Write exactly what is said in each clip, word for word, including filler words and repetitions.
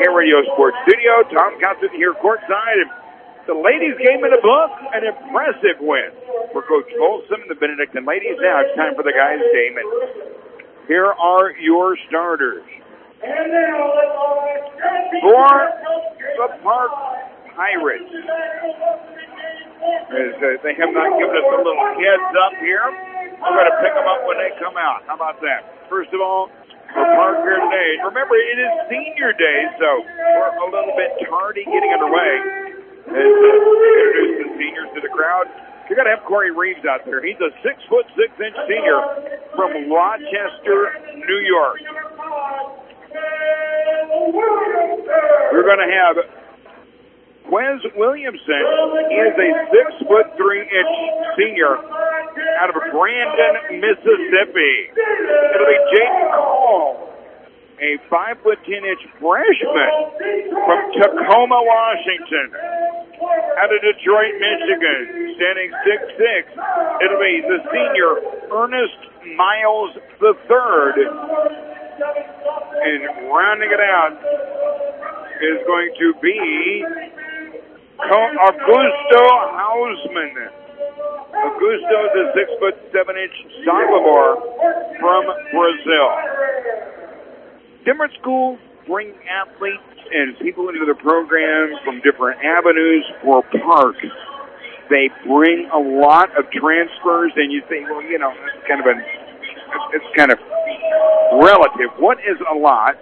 K Radio Sports Studio. Tom Cotton here courtside. The ladies' game in the book, an impressive win for Coach Folsom and the Benedictine ladies. Now it's time for the guys' game. And here are your starters. For the Park Pirates. As, uh, they have not given us a little heads up here. We're going to pick them up when they come out. How about that? First of all, for Park here today. Remember, it is senior day, so we're a little bit tardy getting underway. As uh, introduce the seniors to the crowd. You're going to have Corey Reeves out there. He's a six foot six inch senior from Rochester, New York. We're going to have Quez Williamson. He is a six foot three inch senior out of Brandon, Mississippi. It'll be Jaden Call, a five foot ten inch freshman from Tacoma, Washington. Out of Detroit, Michigan, standing six six. It'll be the senior Ernest Miles the third. And rounding it out is going to be Augusto Hausman. Augusto is a six foot seven inch sophomore from Brazil. Different schools bring athletes and people into the program from different avenues. For Park, they bring a lot of transfers, and you think, well, you know, it's kind of an, it's kind of relative. What is a lot?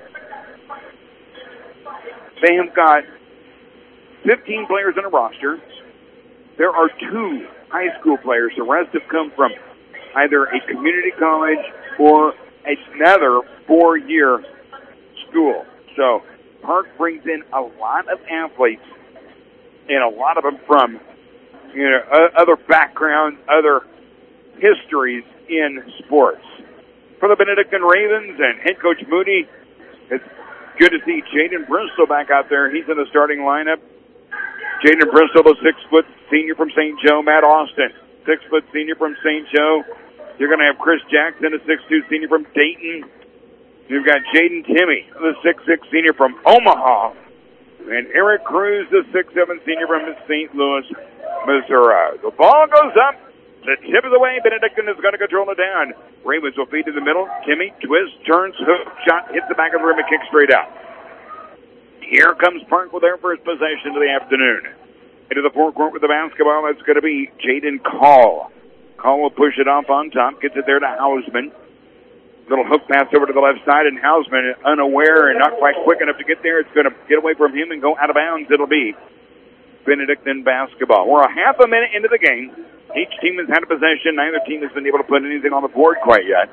They have got fifteen players on a roster. There are two high school players. The rest have come from either a community college or another four-year school. So Park brings in a lot of athletes, and a lot of them from, you know, other backgrounds, other histories in sports. For the Benedictine Ravens and head coach Moody, it's good to see Jaden Bristol back out there. He's in the starting lineup. Jaden Bristol, the six-foot senior from Saint Joe. Matt Austin, six-foot senior from Saint Joe. You're going to have Chris Jackson, a six two senior from Dayton. You've got Jaden Timmy, the six six senior from Omaha. And Eric Cruz, the six seven senior from Saint Louis, Missouri. The ball goes up. The tip of the way. Benedictine is going to control it down. Ravens will feed to the middle. Timmy, twist, turns, hook, shot, hits the back of the rim and kicks straight out. Here comes Park with their first possession of the afternoon. Into the forecourt with the basketball. That's going to be Jaden Call. Call will push it off on top. Gets it there to Hausman. Little hook pass over to the left side, and Hausman, unaware and not quite quick enough to get there, it's going to get away from him and go out of bounds. It'll be Benedictine basketball. We're a half a minute into the game. Each team has had a possession. Neither team has been able to put anything on the board quite yet.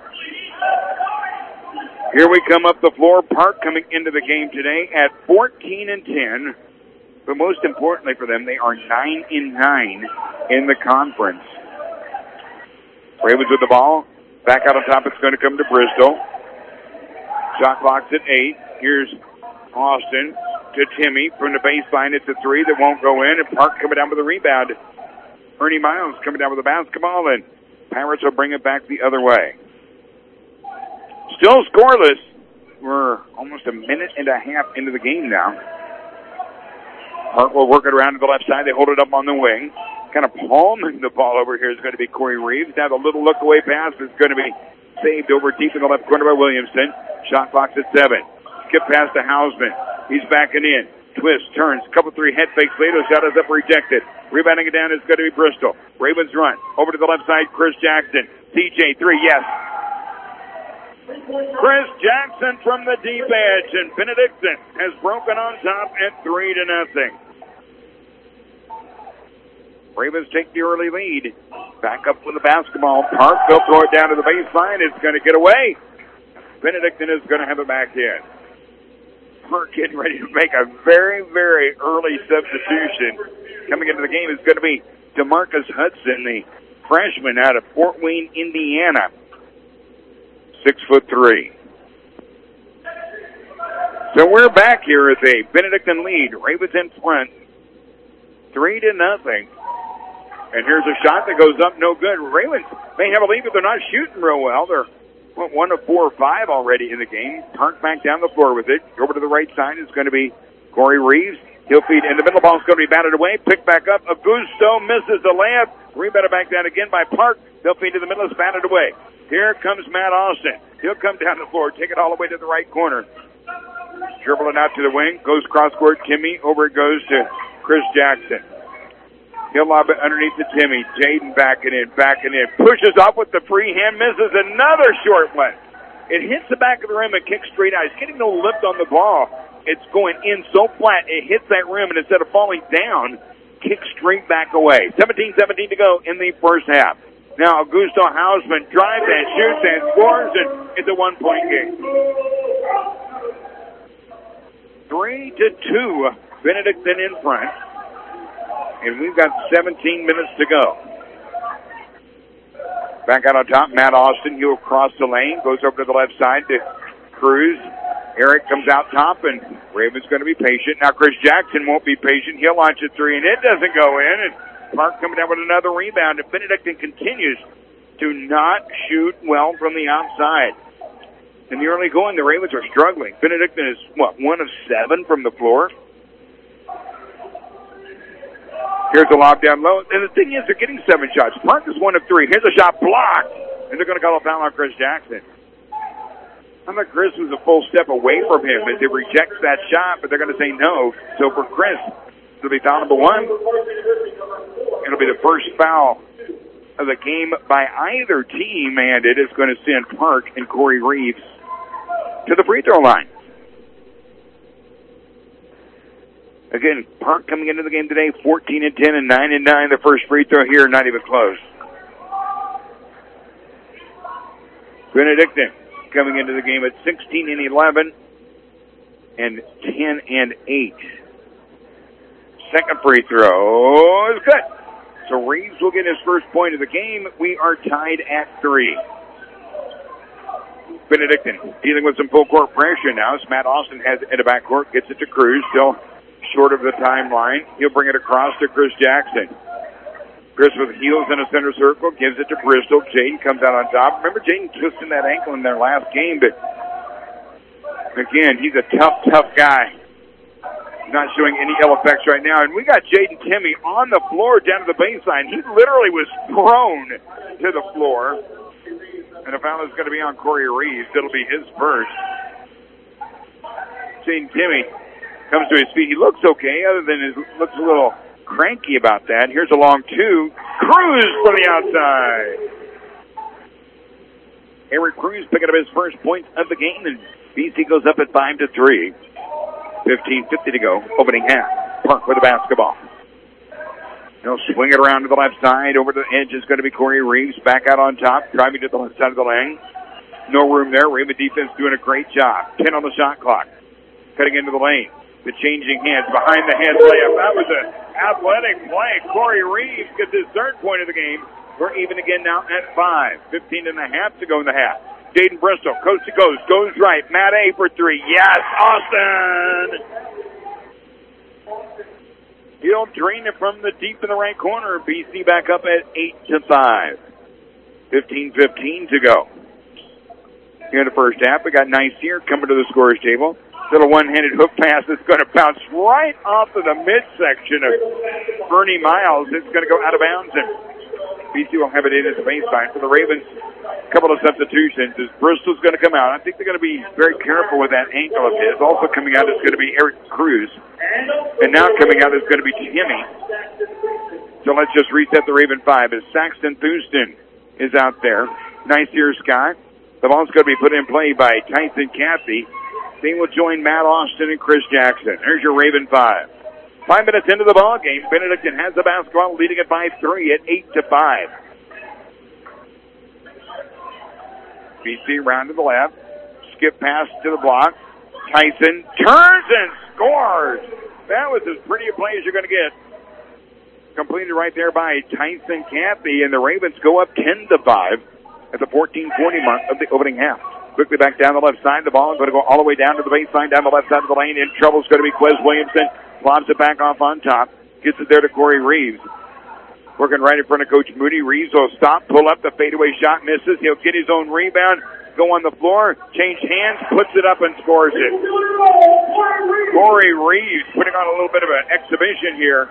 Here we come up the floor. Park coming into the game today at fourteen and ten. But most importantly for them, they are nine and nine in the conference. Ravens with the ball. Back out on top, it's going to come to Bristol. Shot clock's at eight. Here's Austin to Timmy from the baseline. It's a three that won't go in, and Park coming down with the rebound. Ernie Miles coming down with the basketball, and Pirates will bring it back the other way. Still scoreless. We're almost a minute and a half into the game now. Park will work it around to the left side. They hold it up on the wing. Kind of palming the ball over here is going to be Corey Reeves. Now the little look-away pass is going to be saved over deep in the left corner by Williamson. Shot clock's at seven. Skip pass to Hausman. He's backing in. Twist, turns, couple three head fakes later. Shot is up, rejected. Rebounding it down is going to be Bristol. Ravens run. Over to the left side, Chris Jackson. C J, three, yes. Chris Jackson from the deep edge, and Benedictine has broken on top at three to nothing. Ravens take the early lead. Back up with the basketball. Park, they'll throw it down to the baseline. It's going to get away. Benedictine is going to have it back in. Park getting ready to make a very, very early substitution. Coming into the game is going to be DeMarcus Hudson, the freshman out of Fort Wayne, Indiana. Six foot three. So we're back here as a Benedictine lead. Ravens in front. Three to nothing. And here's a shot that goes up, no good. Ravens may have a lead, but they're not shooting real well. They're well, one of four or five already in the game. Park back down the floor with it. Over to the right side is going to be Corey Reeves. He'll feed in the middle. Ball's going to be batted away. Picked back up. Augusto misses the layup. Rebounded back down again by Park. They'll feed to the middle. It's batted away. Here comes Matt Austin. He'll come down the floor. Take it all the way to the right corner. Dribbling out to the wing. Goes cross court. Timmy. Over it goes to Chris Jackson. He'll lob it underneath to Timmy. Jaden backing in. Backing in. Pushes off with the free hand. Misses another short one. It hits the back of the rim and kicks straight out. He's getting no lift on the ball. It's going in so flat, it hits that rim, and instead of falling down, kicks straight back away. seventeen seventeen to go in the first half. Now Augusto Hausman drives and shoots and scores, and it's a one-point game. Three to two, Benedictine in front, and we've got seventeen minutes to go. Back out on top, Matt Austin. He'll cross the lane, goes over to the left side to Cruz. Eric comes out top, and Raven's going to be patient. Now Chris Jackson won't be patient. He'll launch a three, and it doesn't go in. And Park coming down with another rebound. And Benedictine continues to not shoot well from the outside. In the early going, the Ravens are struggling. Benedictine is, what, one of seven from the floor? Here's a lob down low. And the thing is, they're getting seven shots. Park is one of three. Here's a shot blocked. And they're going to call a foul on Chris Jackson. I thought Chris was a full step away from him as he rejects that shot, but they're going to say no. So for Chris, it'll be foul number one. It'll be the first foul of the game by either team, and it is going to send Park and Corey Reeves to the free throw line. Again, Park coming into the game today, fourteen and ten and nine and nine. The first free throw here, not even close. Benedictine coming into the game at sixteen and eleven and ten and eight. Second free throw is good. So Reeves will get his first point of the game. We are tied at three. Benedictine dealing with some full court pressure now. As Matt Austin has it in the backcourt, gets it to Cruz, still short of the timeline. He'll bring it across to Chris Jackson. Chris with heels in a center circle, gives it to Bristol. Jaden comes out on top. Remember, Jaden twisting that ankle in their last game, but again, he's a tough, tough guy. Not showing any ill effects right now. And we got Jaden Timmy on the floor down to the baseline. He literally was thrown to the floor. And the foul is going to be on Corey Reeves. It'll be his first. Jaden Timmy comes to his feet. He looks okay, other than he looks a little cranky about that. Here's a long two. Cruz from the outside. Eric Cruz picking up his first point of the game, and B C goes up at five to three. fifteen fifty to go. Opening half. Park with the basketball. He'll swing it around to the left side. Over the edge is going to be Corey Reeves. Back out on top, driving to the left side of the lane. No room there. Raven defense doing a great job. ten on the shot clock. Cutting into the lane. The changing hands, behind the head layup. That was an athletic play. Corey Reeves gets his third point of the game. We're even again now at five. fifteen and a half to go in the half. Jaden Bristol, coast to coast, goes right. Matt A for three. Yes, Austin! He'll drain it from the deep in the right corner. B C back up at eight to five. fifteen fifteen to go. Here in the first half, we got Nicaire coming to the scorer's table. Little one-handed hook pass that's going to bounce right off of the midsection of Bernie Miles. It's going to go out of bounds, and B C will have it in at the baseline. For the Ravens, a couple of substitutions. As Bristol's going to come out, I think they're going to be very careful with that ankle of his. Also coming out is going to be Eric Cruz. And now coming out is going to be Timmy. So let's just reset the Raven five as Saxton Thurston is out there. Nicaire Scott. The ball's going to be put in play by Tyson Cathy. They will join Matt Austin and Chris Jackson. There's your Raven five. Five minutes into the ball game, Benedictine has the basketball, leading it by three at eight to five. B C round to the left, skip pass to the block. Tyson turns and scores. That was as pretty a play as you're going to get. Completed right there by Tyson Cathy, and the Ravens go up ten to five at the fourteen forty mark of the opening half. Quickly back down the left side. The ball is going to go all the way down to the baseline, down the left side of the lane. In trouble is going to be Quez Williamson. Lobs it back off on top. Gets it there to Corey Reeves. Working right in front of Coach Moody. Reeves will stop, pull up the fadeaway shot, misses. He'll get his own rebound. go on the floor, change hands, puts it up and scores it. Corey Reeves putting on a little bit of an exhibition here.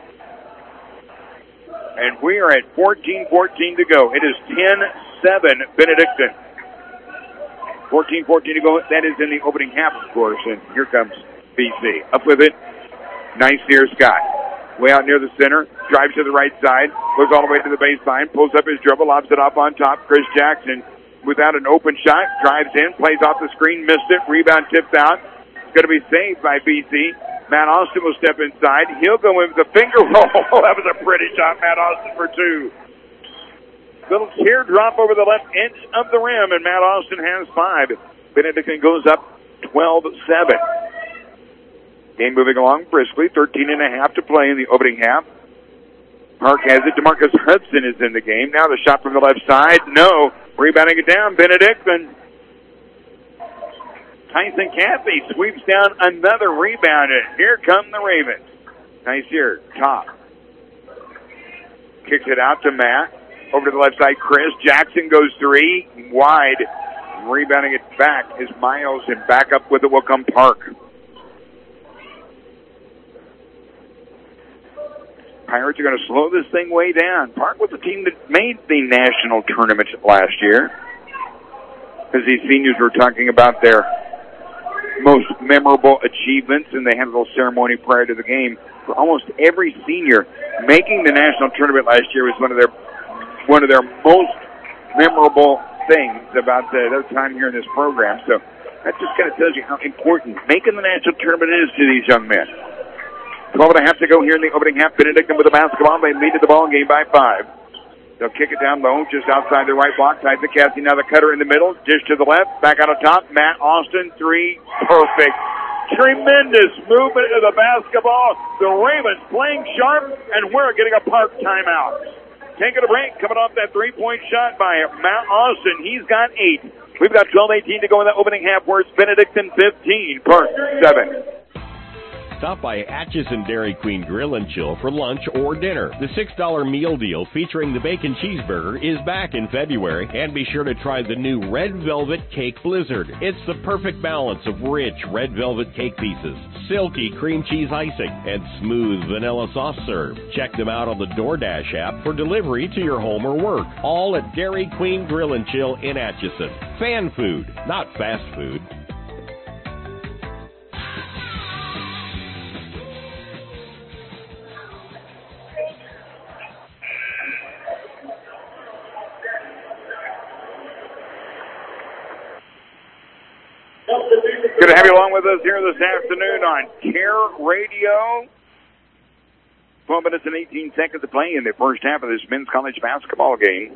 And we are at fourteen fourteen to go. It is ten seven Benedictine. fourteen fourteen to go. That is in the opening half, of course. And here comes B C. Up with it. Nice here, Scott. Way out near the center. Drives to the right side. Goes all the way to the baseline. Pulls up his dribble. Lobs it up on top. Chris Jackson, without an open shot, drives in. Plays off the screen. Missed it. Rebound tipped out. It's going to be saved by B C. Matt Austin will step inside. He'll go in with a finger roll. That was a pretty shot, Matt Austin, for two. Little teardrop over the left edge of the rim, and Matt Austin has five. Benedictine goes up twelve seven. Game moving along briskly. thirteen and a half to play in the opening half. Park has it. DeMarcus Hudson is in the game. Now the shot from the left side. No. Rebounding it down. Benedictine. Tyson Cathy sweeps down another rebound, and here come the Ravens. Nice here, top. Kicks it out to Matt. Over to the left side, Chris. Jackson goes three, wide. Rebounding it back is Miles, and back up with it will come Park. Pirates are going to slow this thing way down. Park was the team that made the national tournament last year. As these seniors were talking about their most memorable achievements, and they had a little ceremony prior to the game. For almost every senior, making the national tournament last year was one of their one of their most memorable things about the, their time here in this program. So that just kind of tells you how important making the national tournament is to these young men. twelve and a half to go here in the opening half. Benedictine with the basketball. They lead to the ball game by five. They'll kick it down low, just outside the right block. Tyson Cathy, now the cutter in the middle. Dish to the left, back out of top. Matt Austin, three, perfect. Tremendous movement of the basketball. The Ravens playing sharp, and we're getting a Park timeout. Taking a break, coming off that three-point shot by Matt Austin. He's got eight. We've got twelve eighteen to go in the opening half, where it's Benedictine fifteen, Park seven. Stop by Atchison Dairy Queen Grill and Chill for lunch or dinner. The six dollar meal deal featuring the bacon cheeseburger is back in February, and be sure to try the new Red Velvet Cake Blizzard. It's the perfect balance of rich red velvet cake pieces, silky cream cheese icing, and smooth vanilla soft serve. Check them out on the DoorDash app for delivery to your home or work. All at Dairy Queen Grill and Chill in Atchison. Fan food, not fast food. Good to have you along with us here this afternoon on Care Radio. twelve minutes and eighteen seconds to play in the first half of this men's college basketball game.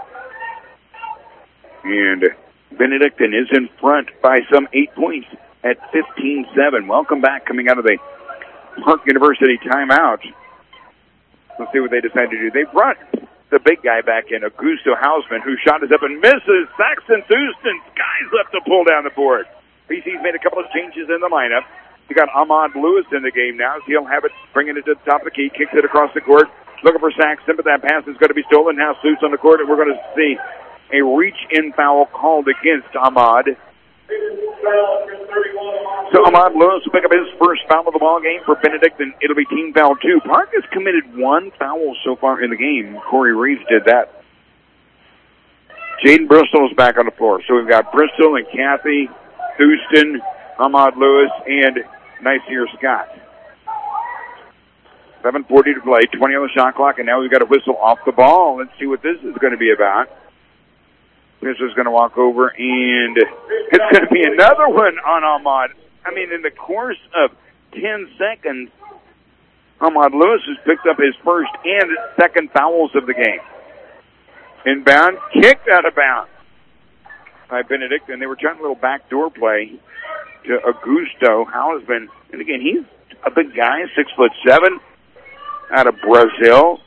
And Benedictine is in front by some eight points at fifteen seven. Welcome back coming out of the Park University timeout. Let's see what they decide to do. They brought the big guy back in, Augusto Hausman, who shot is up and misses. Saxon Houston skies up to pull down the board. B C's made a couple of changes in the lineup. You got Ahmad Lewis in the game now, so he'll have it, bringing it to the top of the key, kicks it across the court, looking for Saxon, but that pass is going to be stolen. Now Sluice on the court, and we're going to see a reach-in foul called against Ahmad. So Ahmad Lewis will pick up his first foul of the ball game for Benedictine. It'll be team foul two. Park has committed one foul so far in the game. Corey Reeves did that. Jaden Bristol is back on the floor. So we've got Bristol and Cathy, Houston, Ahmad Lewis, and Niceer Scott. seven forty to play, twenty on the shot clock, and now we've got a whistle off the ball. Let's see what this is going to be about. This is going to walk over, and it's going to be another one on Ahmad. I mean, in the course of ten seconds, Ahmad Lewis has picked up his first and second fouls of the game. Inbound, kicked out of bounds by Benedictine. They were trying a little backdoor play to Augusto Hausman. And again, he's a big guy, six foot seven, out of Brazil.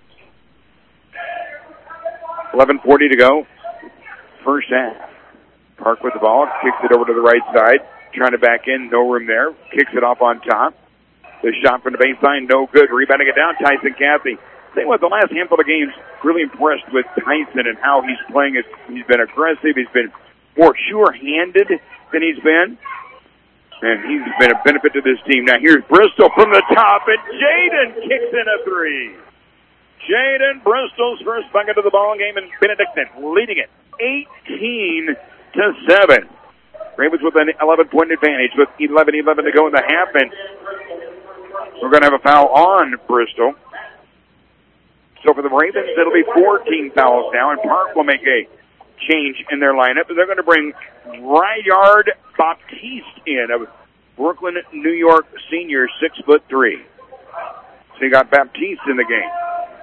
eleven forty to go. First half. Park with the ball, kicks it over to the right side, trying to back in, no room there. Kicks it off on top. The shot from the baseline, no good. Rebounding it down, Tyson Cathy. Say what, the last handful of games, really impressed with Tyson and how he's playing it. He's been aggressive. He's been more sure-handed than he's been. And he's been a benefit to this team. Now here's Bristol from the top, and Jaden kicks in a three. Jaden Bristol's first bucket of the ball game, and Benedictine leading it eighteen to seven. Ravens with an eleven-point advantage with eleven eleven to go in the half, and we're going to have a foul on Bristol. So for the Ravens, it'll be fourteen fouls now, and Park will make a change in their lineup. They're going to bring Ryard Baptiste in, of Brooklyn, New York senior, six foot three. So you got Baptiste in the game.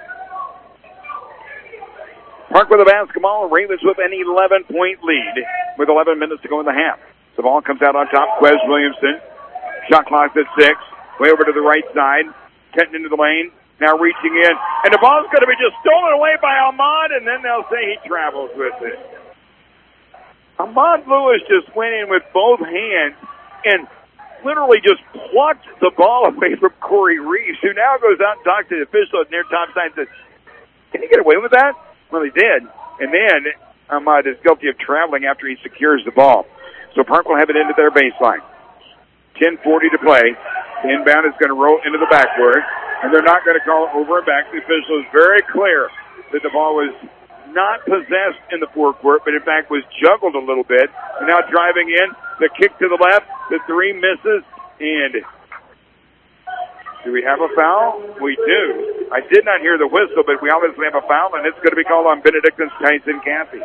Park with the basketball, Ravens with an eleven-point lead with eleven minutes to go in the half. The ball comes out on top, Quez Williamson. Shot clock at six. Way over to the right side. Cutting into the lane. Now reaching in. And the ball's going to be just stolen away by Ahmad, and then they'll say he travels with it. Ahmad Lewis just went in with both hands and literally just plucked the ball away from Corey Reeves, who now goes out and talks to the official near top side and says, "Can he get away with that?" Well, he did. And then Ahmad is guilty of traveling after he secures the ball. So Park will have it into their baseline. ten forty to play. The inbound is going to roll into the backboard, and they're not going to call it over and back. The official is very clear that the ball was not possessed in the forecourt, but in fact was juggled a little bit. And now driving in, the kick to the left, the three misses, and do we have a foul? We do. I did not hear the whistle, but we obviously have a foul, and it's going to be called on Benedictine's Tyson Caffey.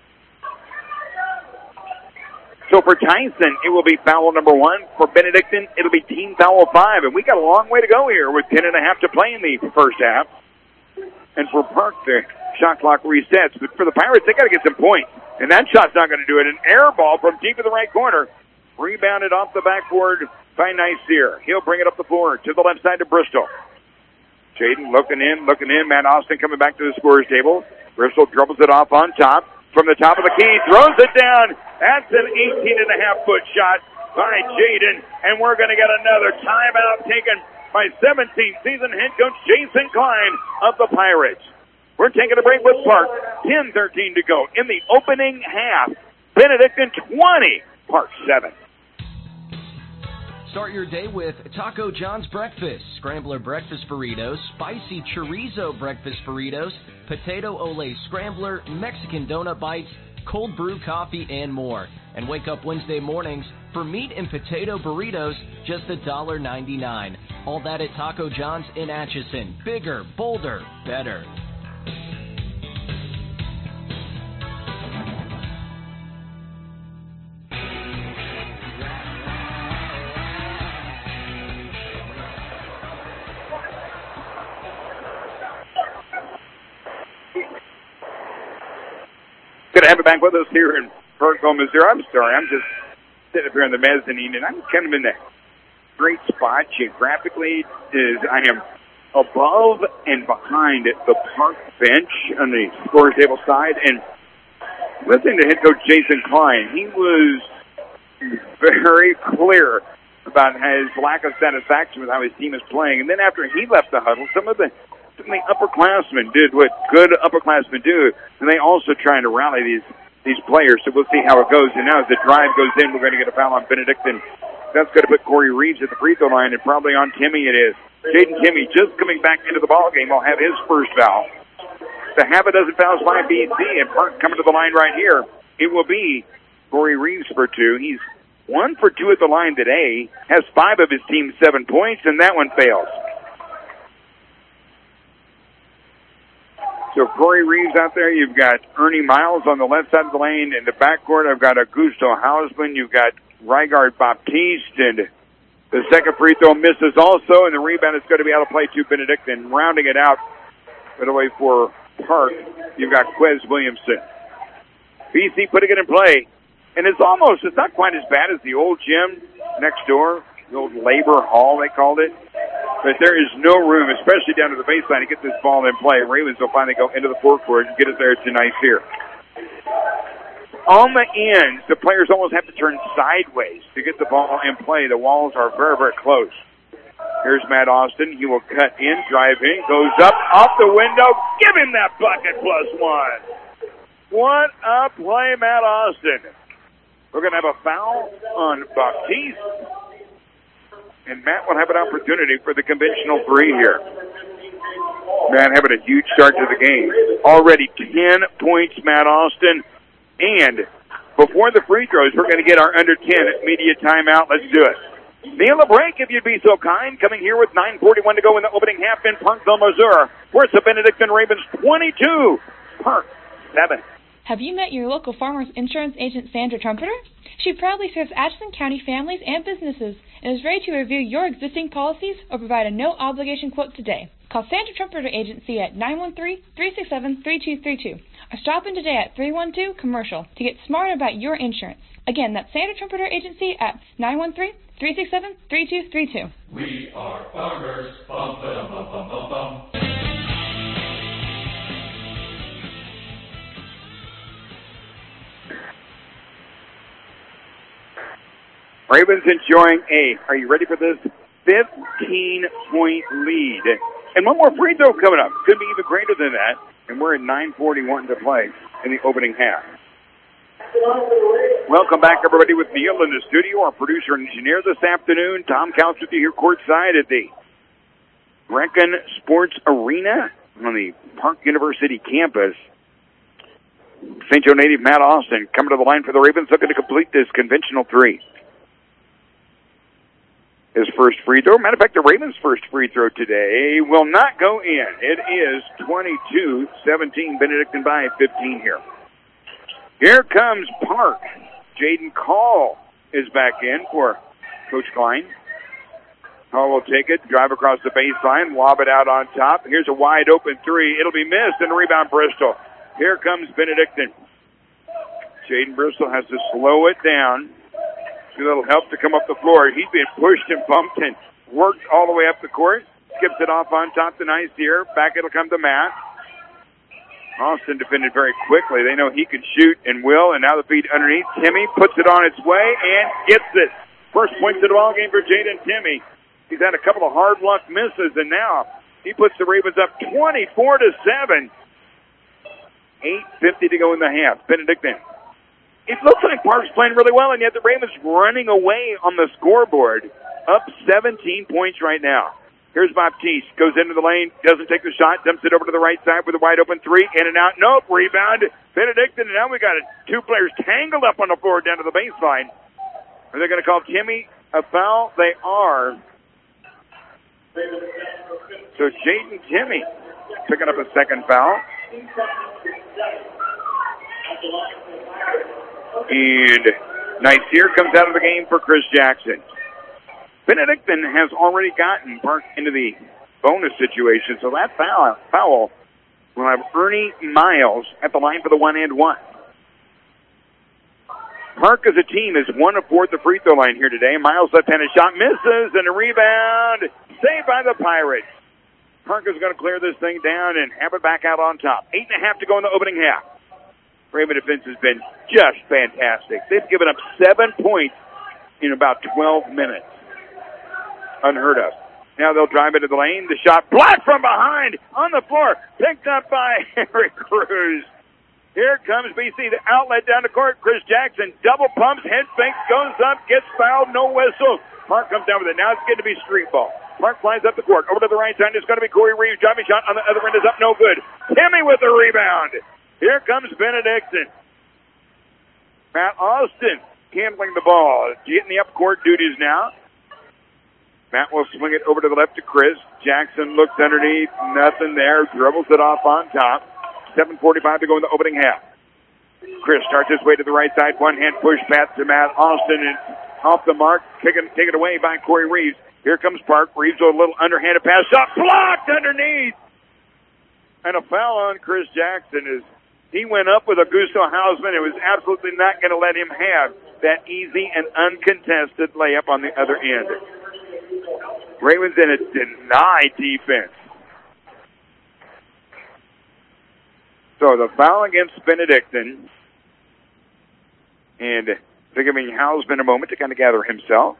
So for Tyson, it will be foul number one. For Benedictine, it'll be team foul five. And we got a long way to go here with ten and a half to play in the first half. And for Park, the shot clock resets. But for the Pirates, they got to get some points. And that shot's not going to do it. An air ball from deep in the right corner. Rebounded off the backboard by Nicer. He'll bring it up the floor to the left side to Bristol. Jaden looking in, looking in. Matt Austin coming back to the scorer's table. Bristol dribbles it off on top. From the top of the key, throws it down. That's an eighteen and a half foot shot by Jaden. And we're going to get another timeout taken by seventeenth season head coach Jason Klein of the Pirates. We're taking a break with Park. ten thirteen to go in the opening half. Benedictine twenty, Park seven. Start your day with Taco John's Breakfast, Scrambler Breakfast Burritos, Spicy Chorizo Breakfast Burritos, Potato Ole Scrambler, Mexican Donut Bites, Cold Brew Coffee, and more. And wake up Wednesday mornings for meat and potato burritos, just one dollar ninety-nine. All that at Taco John's in Atchison. Bigger, bolder, better. Going to have it back with us here in Parkville, Missouri. I'm sorry, I'm just sitting up here in the mezzanine, and I'm kind of in that great spot geographically. Is I am above and behind the Park bench on the scorer's table side, and listening to head coach Jason Klein, he was very clear about his lack of satisfaction with how his team is playing. And then after he left the huddle, some of the Some of the upperclassmen did what good upperclassmen do, and they also trying to rally these these players. So we'll see how it goes. And now as the drive goes in, we're going to get a foul on Benedictine. That's going to put Corey Reeves at the free throw line, and probably on Timmy it is. Jaden Timmy, just coming back into the ball game, will have his first foul. The half a dozen fouls by B C, and Park coming to the line right here. It will be Corey Reeves for two. He's one for two at the line today, has five of his team's seven points, and that one fails. So Corey Reeves out there. You've got Ernie Miles on the left side of the lane. In the backcourt, I've got Augusto Hausman. You've got Rygaard Baptiste. And the second free throw misses also. And the rebound is going to be out of play to Benedictine. Rounding it out, by the way, for Park, you've got Quez Williamson. B C putting it in play. And it's almost, it's not quite as bad as the old gym next door. The old Labor Hall, they called it. But there is no room, especially down to the baseline, to get this ball in play. Ravens will finally go into the forecourt and get it there tonight here. On the ends, the players almost have to turn sideways to get the ball in play. The walls are very, very close. Here's Matt Austin. He will cut in, drive in, goes up, off the window. Give him that bucket plus one. What a play, Matt Austin. We're going to have a foul on Baptiste. And Matt will have an opportunity for the conventional three here. Matt having a huge start to the game. Already ten points, Matt Austin. And before the free throws, we're going to get our under ten media timeout. Let's do it. Neil, a break, if you'd be so kind. Coming here with nine forty-one to go in the opening half in Parkville, Missouri. Where's the Benedictine Ravens? twenty-two. Park, seven. Have you met your local Farmers Insurance agent, Sandra Trumpeter? She proudly serves Atchison County families and businesses and is ready to review your existing policies or provide a no-obligation quote today. Call Sandra Trumpeter Agency at nine one three, three six seven, three two three two or stop in today at three one two Commercial to get smart about your insurance. Again, that's Sandra Trumpeter Agency at nine one three, three six seven, three two three two. We are farmers. Bum, ba-dum, bum, bum, bum, bum. Ravens enjoying a, are you ready for this, fifteen-point lead. And one more free throw coming up. Could be even greater than that. And we're at nine forty-one to play in the opening half. Welcome back, everybody, with Neil in the studio, our producer and engineer this afternoon. Tom Couch with you here courtside at the Brecken Sports Arena on the Park University campus. Saint Joe native Matt Austin coming to the line for the Ravens, looking to complete this conventional three. His first free throw. Matter of fact, the Ravens' first free throw today will not go in. It is twenty-two seventeen. Benedictine by fifteen here. Here comes Park. Jaden Call is back in for Coach Klein. Call will take it, drive across the baseline, lob it out on top. Here's a wide open three. It'll be missed, and rebound Bristol. Here comes Benedictine. Jaden Bristol has to slow it down. A little help to come up the floor. He's being pushed and bumped and worked all the way up the court. Skips it off on top to Nice here. Back it'll come to Matt. Austin defended very quickly. They know he can shoot and will, and now the feed underneath. Timmy puts it on its way and gets it. First points of the ball game for Jaden Timmy. He's had a couple of hard luck misses, and now he puts the Ravens up twenty-four to seven. eight fifty to go in the half. Benedictine. It looks like Park's playing really well, and yet the Ravens running away on the scoreboard. Up seventeen points right now. Here's Baptiste. Goes into the lane, doesn't take the shot, dumps it over to the right side with a wide open three. In and out. Nope. Rebound. Benedictine, and now we got two players tangled up on the floor down to the baseline. Are they going to call Timmy a foul? They are. So Jaden Timmy picking up a second foul. And Niceer comes out of the game for Chris Jackson. Benedictine has already gotten Park into the bonus situation, so that foul, foul will have Ernie Miles at the line for the one and one. Park as a team is one of four at the free throw line here today. Miles' left-handed shot misses, and a rebound saved by the Pirates. Park is going to clear this thing down and have it back out on top. Eight and a half to go in the opening half. Raven defense has been just fantastic. They've given up seven points in about twelve minutes. Unheard of. Now they'll drive into the lane. The shot blocked from behind on the floor. Picked up by Harry Cruz. Here comes B C. The outlet down the court. Chris Jackson double pumps, head fakes, goes up, gets fouled, no whistle. Park comes down with it. Now it's going to be street ball. Park flies up the court. Over to the right side. It's going to be Corey Reeves. Driving shot on the other end is up. No good. Timmy with the rebound. Here comes Benedictine. Matt Austin handling the ball. Getting the up-court duties now. Matt will swing it over to the left to Chris. Jackson looks underneath. Nothing there. Dribbles it off on top. seven forty-five to go in the opening half. Chris starts his way to the right side. One-hand push pass to Matt Austin. And off the mark. Taken, taken away by Corey Reeves. Here comes Park. Reeves with a little underhanded pass. Shot blocked underneath. And a foul on Chris Jackson is he went up with Augusto Hausman and was absolutely not going to let him have that easy and uncontested layup on the other end. Ravens in a deny defense. So the foul against Benedictine. And giving Hausman a moment to kind of gather himself.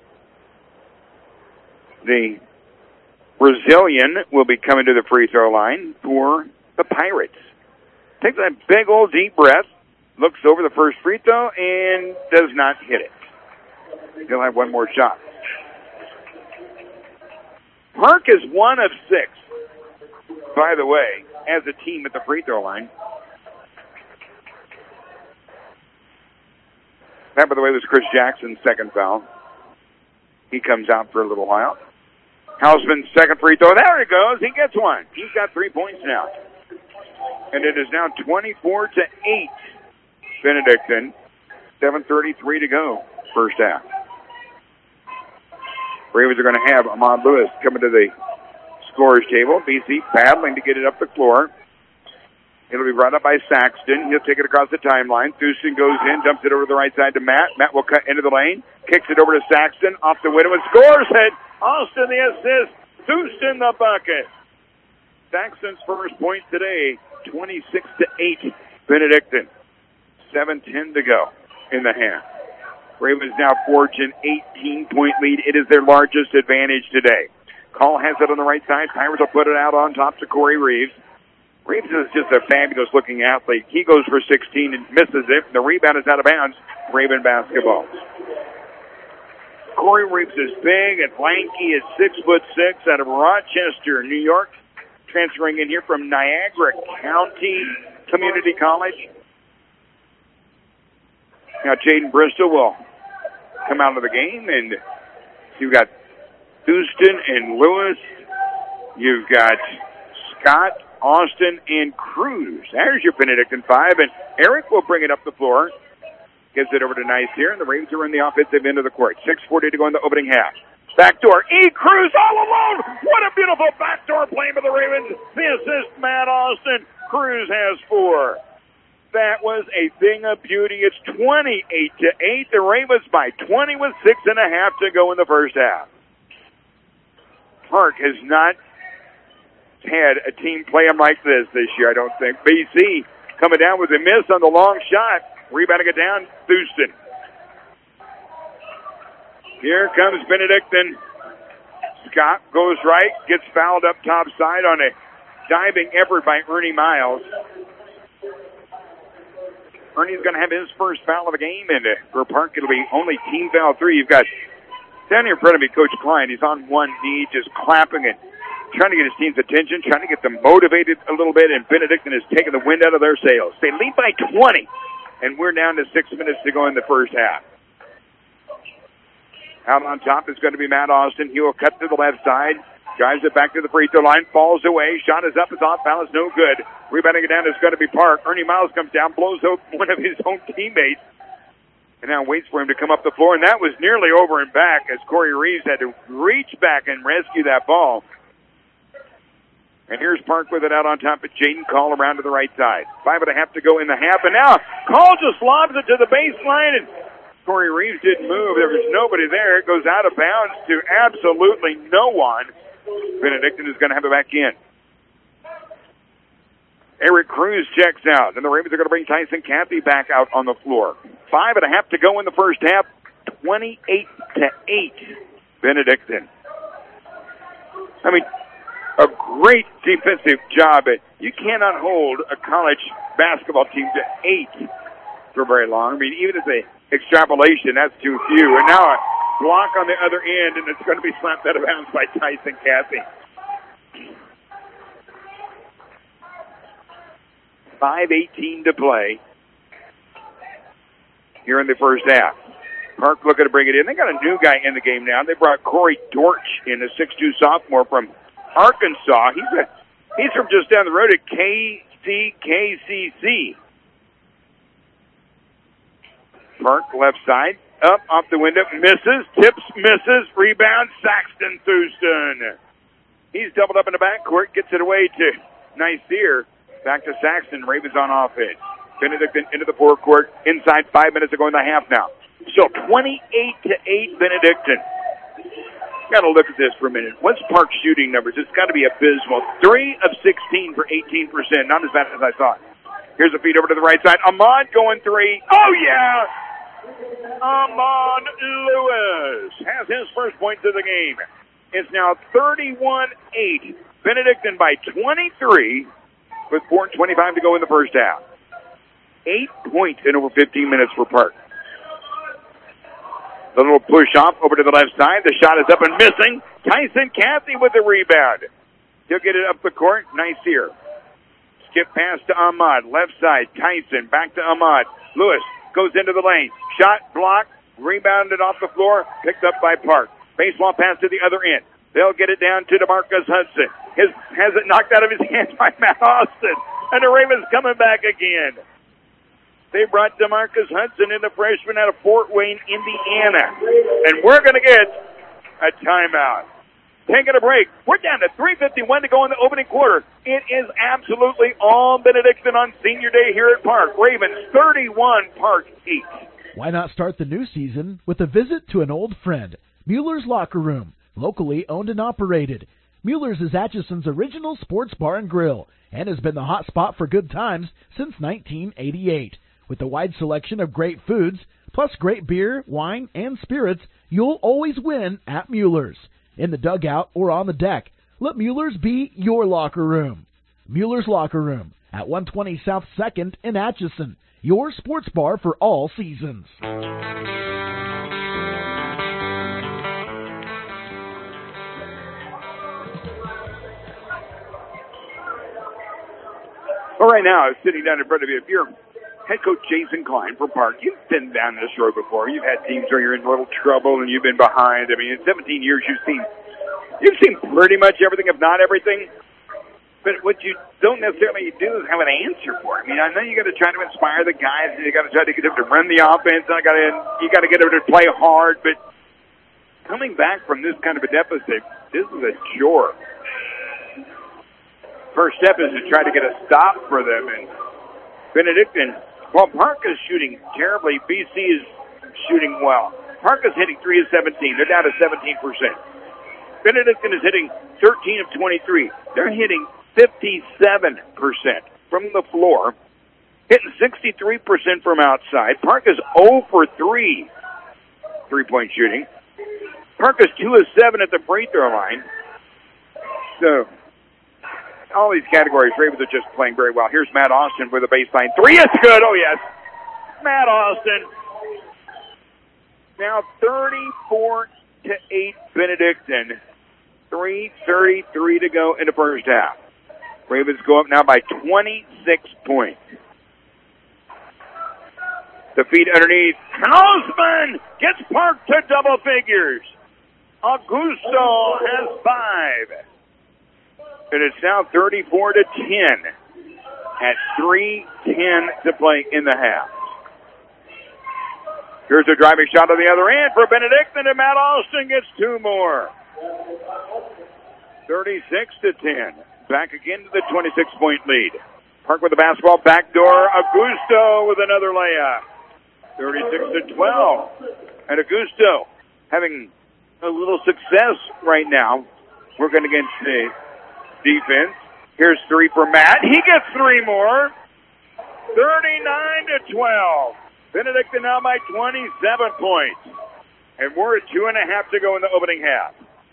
The Brazilian will be coming to the free throw line for the Pirates. Takes a big old deep breath. looks over the first free throw and does not hit it. He'll have one more shot. Park is one of six, by the way, as a team at the free throw line. That, by the way, was Chris Jackson's second foul. He comes out for a little while. Hausman's second free throw. There he goes. He gets one. He's got three points now. And it is now twenty-four to eight. Benedictine. seven thirty-three to go. First half. Ravens are going to have Ahmad Lewis coming to the scorer's table. B C battling to get it up the floor. It'll be brought up by Saxton. He'll take it across the timeline. Thurston goes in, dumps it over to the right side to Matt. Matt will cut into the lane, kicks it over to Saxton, off the window and scores it. Austin the assist. Thurston the bucket. Saxton's first point today, twenty-six to eight. Benedictine. seven ten to go in the half. Ravens now forge an eighteen-point lead. It is their largest advantage today. Call has it on the right side. Pirates will put it out on top to Corey Reeves. Reeves is just a fabulous-looking athlete. He goes for sixteen and misses it. The rebound is out of bounds. Raven basketball. Corey Reeves is big and lanky. Is six foot six out of Rochester, New York, transferring in here from Niagara County Community College. Now Jaden Bristol will come out of the game, and you've got Houston and Lewis. You've got Scott, Austin, and Cruz. There's your Benedictine five, and Eric will bring it up the floor. Gives it over to Nice here, and the Ravens are in the offensive end of the court. six forty to go in the opening half. Backdoor, E. Cruz all alone. What a beautiful backdoor play by the Ravens. The assist, Matt Austin. Cruz has four. That was a thing of beauty. It's twenty-eight to eight. The Ravens by twenty with six and a half to go in the first half. Park has not had a team play him like this this year, I don't think. B C coming down with a miss on the long shot. Rebounding it down, Houston. Here comes Benedictine. Scott goes right, gets fouled up top side on a diving effort by Ernie Miles. Ernie's going to have his first foul of the game, and for Park it'll be only team foul three. You've got down here in front of me, Coach Klein. He's on one knee, just clapping and trying to get his team's attention, trying to get them motivated a little bit, and Benedictine has taken the wind out of their sails. They lead by twenty, and we're down to six minutes to go in the first half. Out on top is going to be Matt Austin. He will cut to the left side, drives it back to the free throw line, falls away. Shot is up, it's off balance, no good. Rebounding it down is going to be Park. Ernie Miles comes down, blows out one of his own teammates, and now waits for him to come up the floor, and that was nearly over and back as Corey Reeves had to reach back and rescue that ball. And here's Park with it out on top of Jaden Call around to the right side. Five and a half to go in the half, and now Call just lobs it to the baseline, and Corey Reeves didn't move. There was nobody there. It goes out of bounds to absolutely no one. Benedictine is going to have it back in. Eric Cruz checks out, and the Ravens are going to bring Tyson Cathy back out on the floor. Five and a half to go in the first half, twenty-eight to eight, Benedictine. I mean, a great defensive job. You cannot hold a college basketball team to eight for very long. I mean, even as a extrapolation, that's too few. And now a block on the other end, and it's going to be slapped out of bounds by Tyson Cathy. five eighteen to play here in the first half. Park looking to bring it in. They got a new guy in the game now. They brought Corey Dortch in, a six two sophomore from Arkansas. He's a, he's from just down the road at K C K C C. Park left side, up off the window, misses, tips, misses, rebound, Saxton Thurston. He's doubled up in the backcourt, gets it away to Niceer. Back to Saxton, Ravens on offense. Benedictine into the forecourt, inside five minutes to go in the half now. So twenty-eight to eight, Benedictine. Got to look at this for a minute. What's Park's shooting numbers? It's got to be abysmal. Three of sixteen for eighteen percent. Not as bad as I thought. Here's a feed over to the right side. Ahmad going three. Oh, yeah! Ahmad Lewis has his first point of the game. It's now thirty-one eight. Benedictine by twenty-three with four twenty-five to go in the first half. eight points in over fifteen minutes for Park. The little push off over to the left side. The shot is up and missing. Tyson Cathy with the rebound. He'll get it up the court. Nice here. Skip pass to Ahmad. Left side. Tyson back to Ahmad. Lewis goes into the lane. Shot blocked. Rebounded off the floor. Picked up by Park. Baseball pass to the other end. They'll get it down to DeMarcus Hudson. His has it knocked out of his hands by Matt Austin. And the Ravens coming back again. They brought DeMarcus Hudson in, the freshman out of Fort Wayne, Indiana. And we're going to get a timeout. Taking a break. We're down to three fifty-one to go in the opening quarter. It is absolutely all Benedictine on Senior Day here at Park. Ravens thirty-one, Park eight. Why not start the new season with a visit to an old friend, Mueller's Locker Room, locally owned and operated. Mueller's is Atchison's original sports bar and grill and has been the hot spot for good times since nineteen eighty-eight. With a wide selection of great foods, plus great beer, wine, and spirits, you'll always win at Mueller's. In the dugout or on the deck, let Mueller's be your locker room. Mueller's Locker Room at one twenty South second in Atchison, your sports bar for all seasons. Well, right now, sitting down in front of you, if you're head coach Jason Klein for Park, you've been down this road before. You've had teams where you're in a little trouble and you've been behind. I mean, in seventeen years, you've seen you've seen pretty much everything, if not everything. But what you don't necessarily do is have an answer for it. I mean, I know you got to try to inspire the guys, and you got to try to get them to run the offense. And I got to you got to get them to play hard. But coming back from this kind of a deficit, this is a chore. First step is to try to get a stop for them, and Benedictine. Well, Park is shooting terribly. B C is shooting well. Park is hitting three of seventeen. They're down to seventeen percent. Benedictine is hitting thirteen of twenty-three. They're hitting fifty-seven percent from the floor, hitting sixty-three percent from outside. Park is zero for three three-point shooting. Park is two of seven at the free throw line. So, all these categories, Ravens are just playing very well. Here's Matt Austin with a baseline three. It's good. Oh, yes. Matt Austin. Now thirty-four to eight Benedictine. three thirty-three to go in the first half. Ravens go up now by twenty-six points. The feed underneath. Hausman gets Park to double figures. Augusto has five. And it's now thirty-four to ten at three ten to play in the half. Here's a driving shot on the other end for Benedictine, and Matt Austin gets two more. thirty-six to ten. Back again to the twenty-six point lead. Park with the basketball, backdoor. Augusto with another layup. thirty-six to twelve. And Augusto having a little success right now. Working against the defense. Here's three for Matt. He gets three more. thirty-nine to twelve. Benedictine now by twenty-seven points. And we're at two and a half to go in the opening half.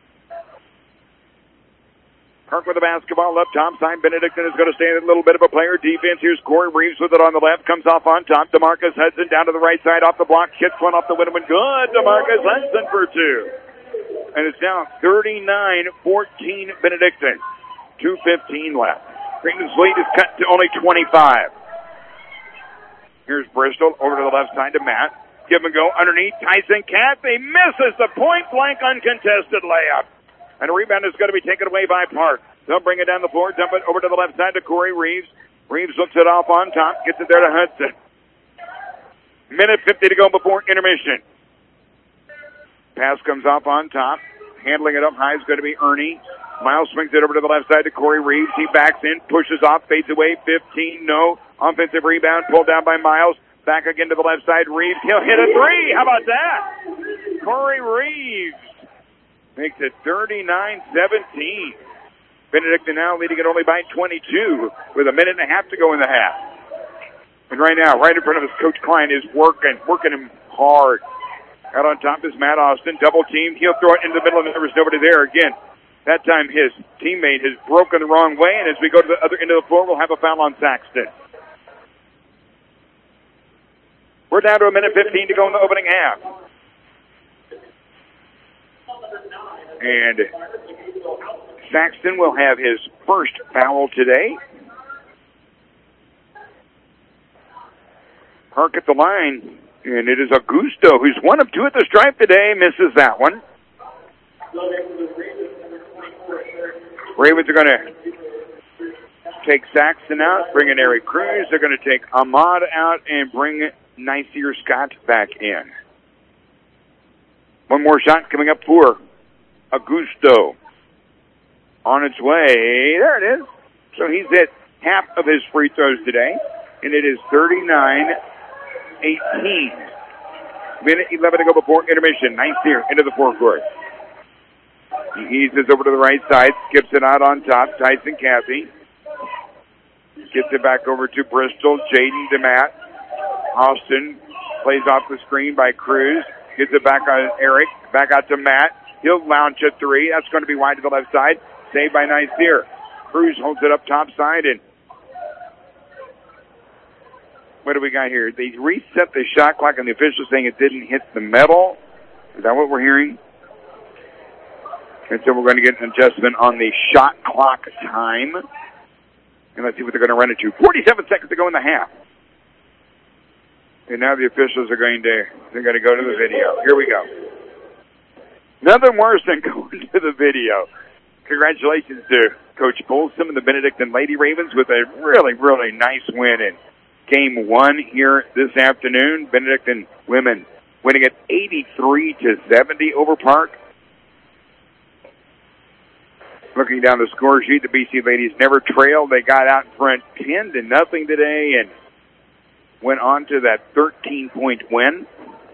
Park with the basketball up top side. Benedictine is going to stay in a little bit of a player defense. Here's Corey Reeves with it on the left. Comes off on top. DeMarcus Hudson down to the right side off the block. Hits one off the window and good. DeMarcus Hudson for two. And it's now thirty-nine fourteen Benedictine. two fifteen left. Creighton's lead is cut to only twenty-five. Here's Bristol over to the left side to Matt. Give and go underneath. Tyson Cathy misses the point blank uncontested layup. And a rebound is going to be taken away by Park. They'll bring it down the floor, dump it over to the left side to Corey Reeves. Reeves looks it off on top, gets it there to Hudson. Minute fifty to go before intermission. Pass comes off on top. Handling it up high is going to be Ernie. Miles swings it over to the left side to Corey Reeves. He backs in, pushes off, fades away. fifteen, no. Offensive rebound pulled down by Miles. Back again to the left side. Reeves, he'll hit a three. How about that? Corey Reeves makes it thirty-nine seventeen. Benedictine now leading it only by twenty-two with a minute and a half to go in the half. And right now, right in front of us, Coach Klein is working, working him hard. Out on top is Matt Austin, double teamed. He'll throw it into the middle, and there was nobody there again. That time his teammate has broken the wrong way, and as we go to the other end of the floor, we'll have a foul on Saxton. We're down to a minute fifteen to go in the opening half. And Saxton will have his first foul today. Park at the line, and it is Augusto, who's one of two at the stripe today, misses that one. Ravens are going to take Saxton out, bring in Eric Cruz. They're going to take Ahmad out and bring Nicaire Scott back in. One more shot coming up for Augusto. On its way. There it is. So he's hit half of his free throws today, and it is thirty-nine eighteen. Minute eleven to go before intermission. Nicaire into the forecourt. He eases over to the right side, skips it out on top. Tyson Cathy gets it back over to Bristol. Jaden DeMatt. Austin plays off the screen by Cruz. Gets it back on Eric. Back out to Matt. He'll launch a three. That's going to be wide to the left side. Saved by Nicaire. Cruz holds it up top side. And what do we got here? They reset the shot clock, and the official saying it didn't hit the metal. Is that what we're hearing? And so we're going to get an adjustment on the shot clock time. And let's see what they're going to run it to. forty-seven seconds to go in the half. And now the officials are going to, they're going to go to the video. Here we go. Nothing worse than going to the video. Congratulations to Coach Folsom and the Benedictine Lady Ravens with a really, really nice win in game one here this afternoon. Benedictine women winning at eighty-three to seventy over Park. Looking down the score sheet, the B C Ladies never trailed. They got out in front ten to nothing today and went on to that thirteen-point win.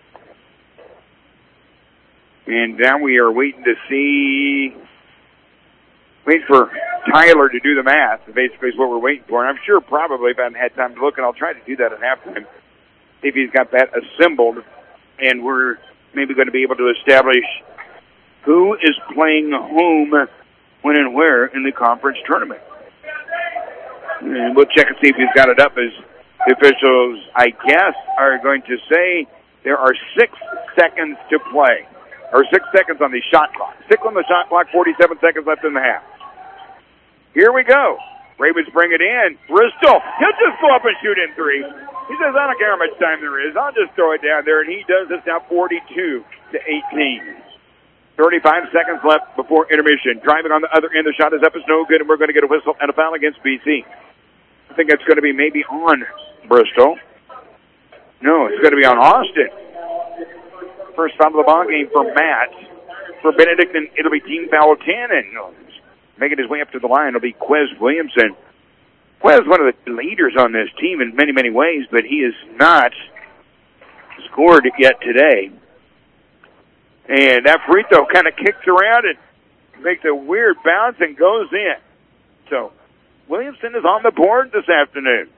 And now we are waiting to see, wait for Tyler to do the math, basically is what we're waiting for. And I'm sure probably if I haven't had time to look, and I'll try to do that at halftime, see if he's got that assembled. And we're maybe going to be able to establish who is playing home, when and where in the conference tournament. And we'll check and see if he's got it up, as the officials, I guess, are going to say there are six seconds to play. Or six seconds on the shot clock. Six on the shot clock, forty-seven seconds left in the half. Here we go. Ravens bring it in. Bristol, he'll just go up and shoot in three. He says, I don't care how much time there is. I'll just throw it down there. And he does. It's now forty-two to eighteen. thirty-five seconds left before intermission. Driving on the other end. The shot is up. It's no good. And we're going to get a whistle and a foul against B C. I think that's going to be maybe on Bristol. No, it's going to be on Austin. First foul of the ball game for Matt. For Benedictine, it'll be team foul ten, and making his way up to the line will be Quez Williamson. Quez, one of the leaders on this team in many, many ways, but he has not scored yet today. And that free throw kind of kicks around and makes a weird bounce and goes in. So Williamson is on the board this afternoon.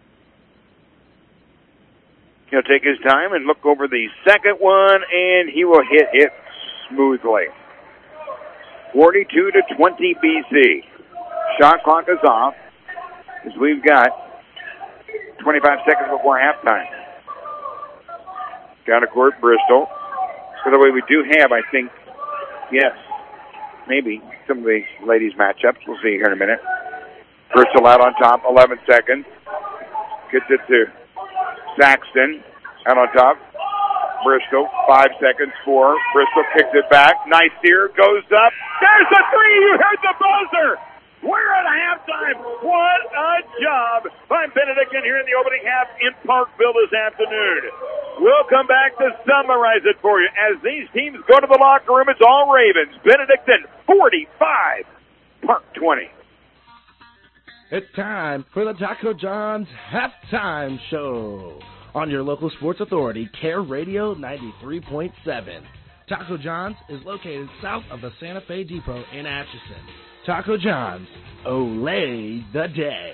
He'll take his time and look over the second one, and he will hit it smoothly. forty-two to twenty B C. Shot clock is off, as we've got twenty-five seconds before halftime. Down to court, Bristol. By the way, we do have, I think, yes, maybe some of the ladies' matchups. We'll see here in a minute. Bristol out on top, eleven seconds. Gets it to Saxton out on top. Bristol, five seconds, four. Bristol kicks it back. Nicaire goes up. There's a three! You heard the buzzer! We're at halftime. What a job by Benedictine here in the opening half in Parkville this afternoon. We'll come back to summarize it for you. As these teams go to the locker room, it's all Ravens. Benedictine, forty-five. Park, twenty. It's time for the Taco John's Halftime Show on your local sports authority, Care Radio ninety-three point seven. Taco John's is located south of the Santa Fe Depot in Atchison. Taco John's, Olay the Day.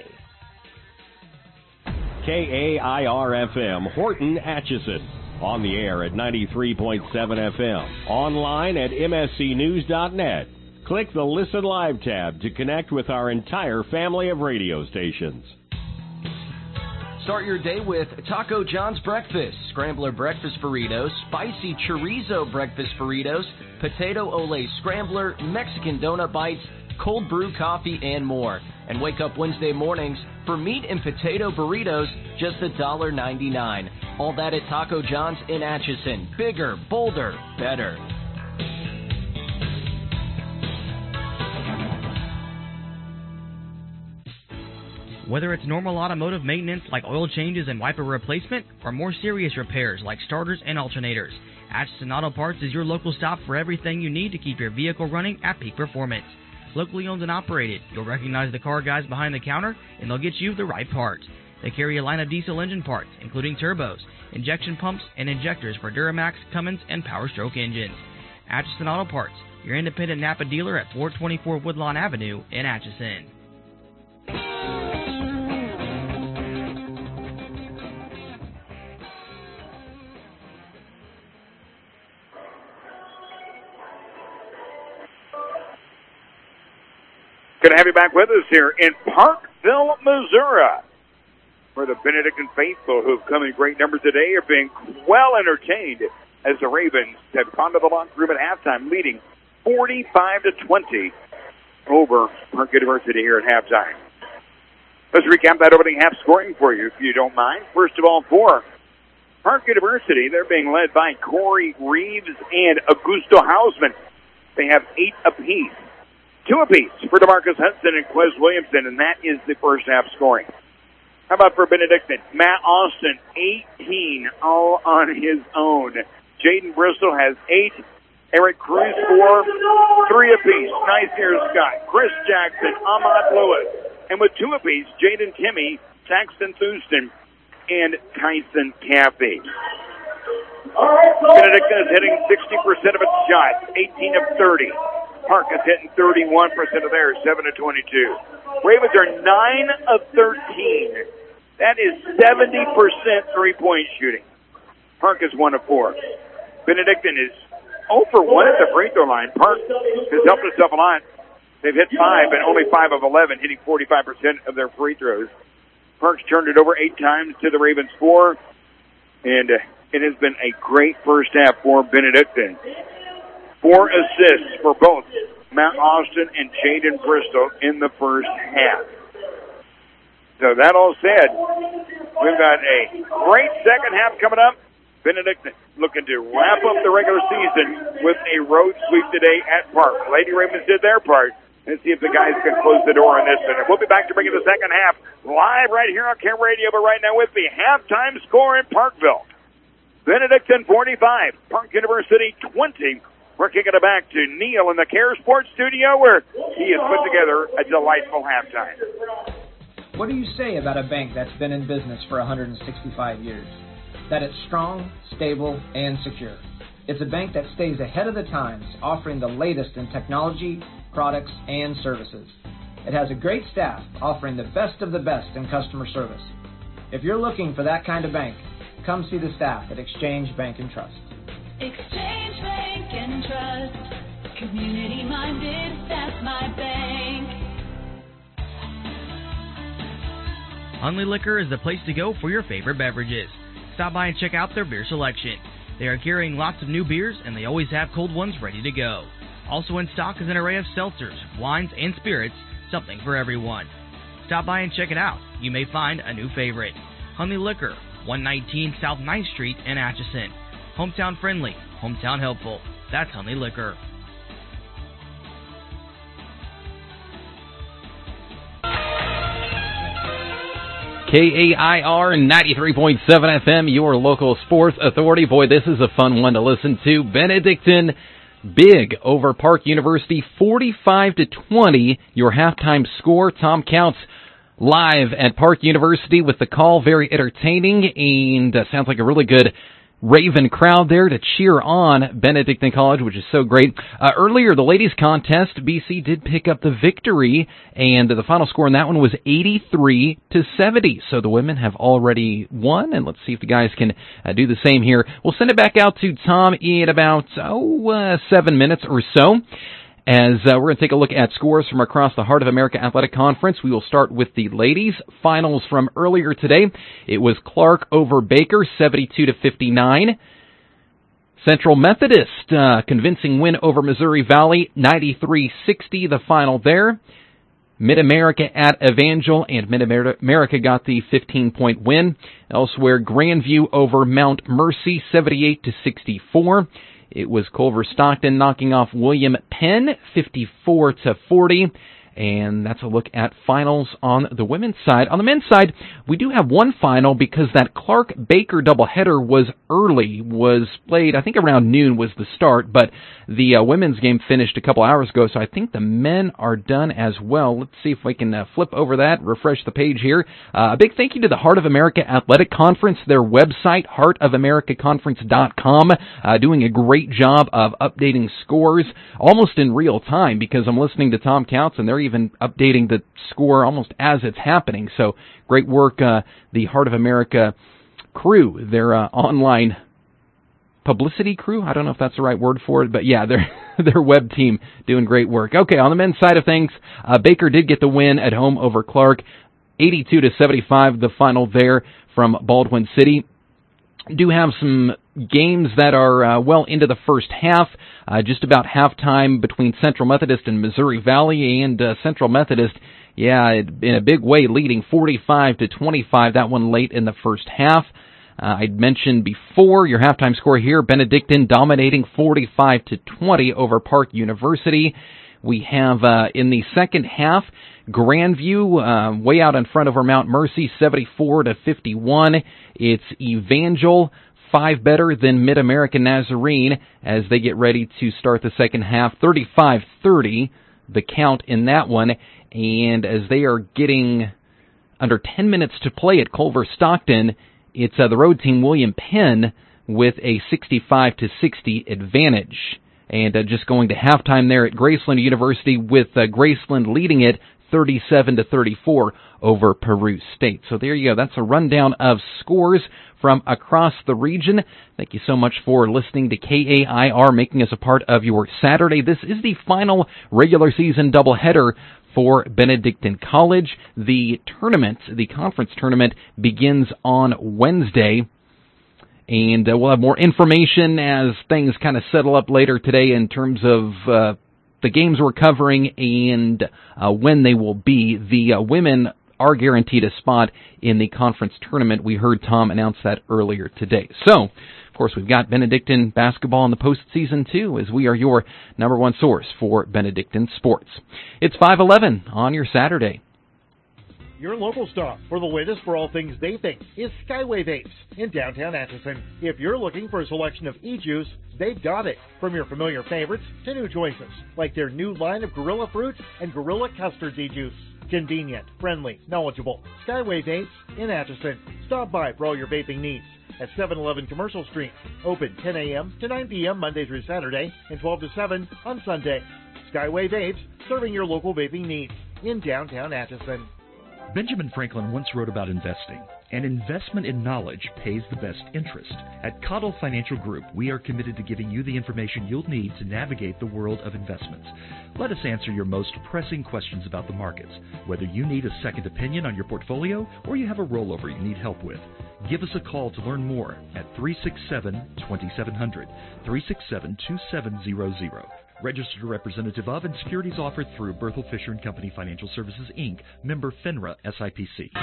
K A I R F M, Horton, Atchison. On the air at ninety-three point seven F M. Online at M S C news dot net. Click the Listen Live tab to connect with our entire family of radio stations. Start your day with Taco John's Breakfast, Scrambler Breakfast Burritos, Spicy Chorizo Breakfast Burritos, Potato Ole Scrambler, Mexican Donut Bites, Cold Brew Coffee, and more. And wake up Wednesday mornings for meat and potato burritos, just one dollar ninety-nine. All that at Taco John's in Atchison. Bigger, bolder, better. Whether it's normal automotive maintenance like oil changes and wiper replacement, or more serious repairs like starters and alternators, Atchison Auto Parts is your local stop for everything you need to keep your vehicle running at peak performance. Locally owned and operated, you'll recognize the car guys behind the counter, and they'll get you the right part. They carry a line of diesel engine parts, including turbos, injection pumps, and injectors for Duramax, Cummins, and Power Stroke engines. Atchison Auto Parts, your independent Napa dealer at four twenty-four Woodlawn Avenue in Atchison. Good to have you back with us here in Parkville, Missouri, where the Benedictine faithful, who have come in great numbers today, are being well entertained as the Ravens have gone to the locker room at halftime, leading forty-five to twenty over Park University here at halftime. Let's recap that opening half scoring for you, if you don't mind. First of all, for Park University, they're being led by Corey Reeves and Augusto Hausman. They have eight apiece. Two apiece for DeMarcus Hudson and Quez Williamson, and that is the first half scoring. How about for Benedictine? Matt Austin, eighteen, all on his own. Jaden Bristol has eight. Eric Cruz, four. Three apiece. Nice-Ear Scott, Chris Jackson, Ahmad Lewis. And with two apiece, Jaden Timmy, Saxton Thurston, and Tyson Caffey. Benedictine is hitting sixty percent of its shots, eighteen of thirty. Park is hitting thirty-one percent of theirs, seven to twenty-two. Ravens are nine of thirteen. That is seventy percent three-point shooting. Park is one of four. Benedictine is zero for one at the free throw line. Park has helped itself a lot. They've hit five, and only five of eleven, hitting forty-five percent of their free throws. Park's turned it over eight times to the Ravens four, and uh, it has been a great first half for Benedictine. Four assists for both Matt Austin and Jaden Bristol in the first half. So that all said, we've got a great second half coming up. Benedictine looking to wrap up the regular season with a road sweep today at Park. Lady Ravens did their part. Let's see if the guys can close the door on this one. We'll be back to bring you the second half live right here on Care Radio, but right now with the halftime score in Parkville. Benedictine forty-five, Park University twenty. We're kicking it back to Neil in the Care Sports Studio, where he has put together a delightful halftime. What do you say about a bank that's been in business for one hundred sixty-five years? That it's strong, stable, and secure. It's a bank that stays ahead of the times, offering the latest in technology, products, and services. It has a great staff offering the best of the best in customer service. If you're looking for that kind of bank, come see the staff at Exchange Bank and Trust. Exchange Bank and Trust, community-minded, that's my bank. Hunley Liquor is the place to go for your favorite beverages. Stop by and check out their beer selection. They are carrying lots of new beers, and they always have cold ones ready to go. Also in stock is an array of seltzers, wines, and spirits, something for everyone. Stop by and check it out. You may find a new favorite. Hunley Liquor, one nineteen South ninth Street in Atchison. Hometown friendly, hometown helpful. That's Hunley Liquor. K A I R ninety-three point seven F M, your local sports authority. Boy, this is a fun one to listen to. Benedictine big over Park University, forty-five to twenty. Your halftime score. Tom Counts live at Park University with the call. Very entertaining, and uh, sounds like a really good Raven crowd there to cheer on Benedictine College, which is so great. Uh, earlier, the ladies' contest, B C did pick up the victory, and the final score in that one was eighty-three to seventy. So the women have already won, and let's see if the guys can uh, do the same here. We'll send it back out to Tom in about, oh, uh, seven minutes or so. as uh, we're going to take a look at scores from across the Heart of America Athletic Conference. We will start with the ladies' finals from earlier today. It was Clark over Baker, seventy-two to fifty-nine. Central Methodist, uh, convincing win over Missouri Valley, ninety-three sixty, the final there. Mid-America at Evangel, and Mid-America got the fifteen-point win. Elsewhere, Grandview over Mount Mercy, seventy-eight to sixty-four. It was Culver Stockton knocking off William Penn, fifty-four to forty. And that's a look at finals on the women's side. On the men's side, we do have one final because that Clark-Baker doubleheader was early, was played, I think around noon was the start, but the uh, women's game finished a couple hours ago, so I think the men are done as well. Let's see if we can uh, flip over that, refresh the page here. Uh, a big thank you to the Heart of America Athletic Conference, their website, heart of america conference dot com, uh, doing a great job of updating scores almost in real time because I'm listening to Tom Counts and they're even updating the score almost as it's happening. So great work, uh, the Heart of America crew, their uh, online publicity crew. I don't know if that's the right word for it, but yeah, their their web team doing great work. Okay, on the men's side of things, uh, Baker did get the win at home over Clark, eighty-two to seventy-five, the final there from Baldwin City. Do have some games that are uh, well into the first half, uh, just about halftime between Central Methodist and Missouri Valley, and uh, Central Methodist, yeah, in a big way, leading forty-five to twenty-five, that one late in the first half. Uh, I'd mentioned before your halftime score here, Benedictine dominating forty-five to twenty over Park University. We have uh, in the second half, Grandview uh, way out in front over Mount Mercy, seventy-four to fifty-one. It's Evangel, five better than Mid-American Nazarene as they get ready to start the second half, thirty-five thirty, the count in that one. And as they are getting under ten minutes to play at Culver Stockton, it's uh, the road team William Penn with a sixty-five to sixty advantage. And uh, just going to halftime there at Graceland University with uh, Graceland leading it thirty-seven to thirty-four over Peru State. So there you go. That's a rundown of scores from across the region. Thank you so much for listening to K A I R, making us a part of your Saturday. This is the final regular season doubleheader for Benedictine College. The tournament, the conference tournament, begins on Wednesday. And uh, we'll have more information as things kind of settle up later today in terms of uh, the games we're covering and uh, when they will be. The uh, women are guaranteed a spot in the conference tournament. We heard Tom announce that earlier today. So, of course, we've got Benedictine basketball in the postseason, too, as we are your number one source for Benedictine sports. It's five eleven on your Saturday. Your local stop for the latest for all things vaping is Skyway Vapes in downtown Atchison. If you're looking for a selection of e-juice, they've got it. From your familiar favorites to new choices, like their new line of Gorilla Fruit and Gorilla Custard e-juice. Convenient, friendly, knowledgeable. Skyway Vapes in Atchison. Stop by for all your vaping needs at seven eleven Commercial Street. Open ten a.m. to nine p.m. Monday through Saturday and twelve to seven on Sunday. Skyway Vapes, serving your local vaping needs in downtown Atchison. Benjamin Franklin once wrote about investing. An investment in knowledge pays the best interest. At Cottle Financial Group, we are committed to giving you the information you'll need to navigate the world of investments. Let us answer your most pressing questions about the markets, whether you need a second opinion on your portfolio or you have a rollover you need help with. Give us a call to learn more at three six seven, two seven zero zero, three six seven, two seven zero zero. Registered representative of and securities offered through Berthel Fisher and Company Financial Services, Incorporated, member FINRA S I P C.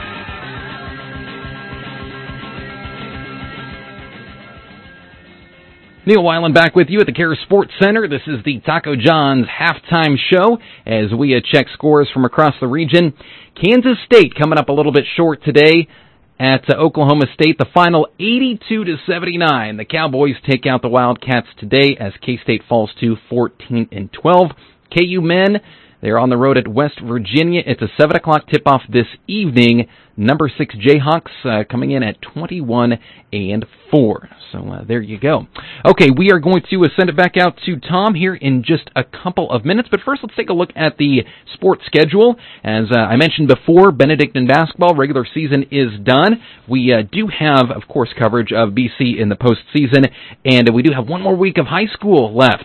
Neil Weiland back with you at the Care Sports Center. This is the Taco John's halftime show as we uh, check scores from across the region. Kansas State coming up a little bit short today at uh, Oklahoma State. The final eighty-two to seventy-nine. The Cowboys take out the Wildcats today as K-State falls to fourteen and twelve. K U men, they're on the road at West Virginia. It's a seven o'clock tip-off this evening. Number six Jayhawks uh, coming in at twenty-one and four. So uh, there you go. Okay, we are going to uh, send it back out to Tom here in just a couple of minutes. But first, let's take a look at the sports schedule. As uh, I mentioned before, Benedictine basketball regular season is done. We uh, do have, of course, coverage of B C in the postseason, and uh, we do have one more week of high school left.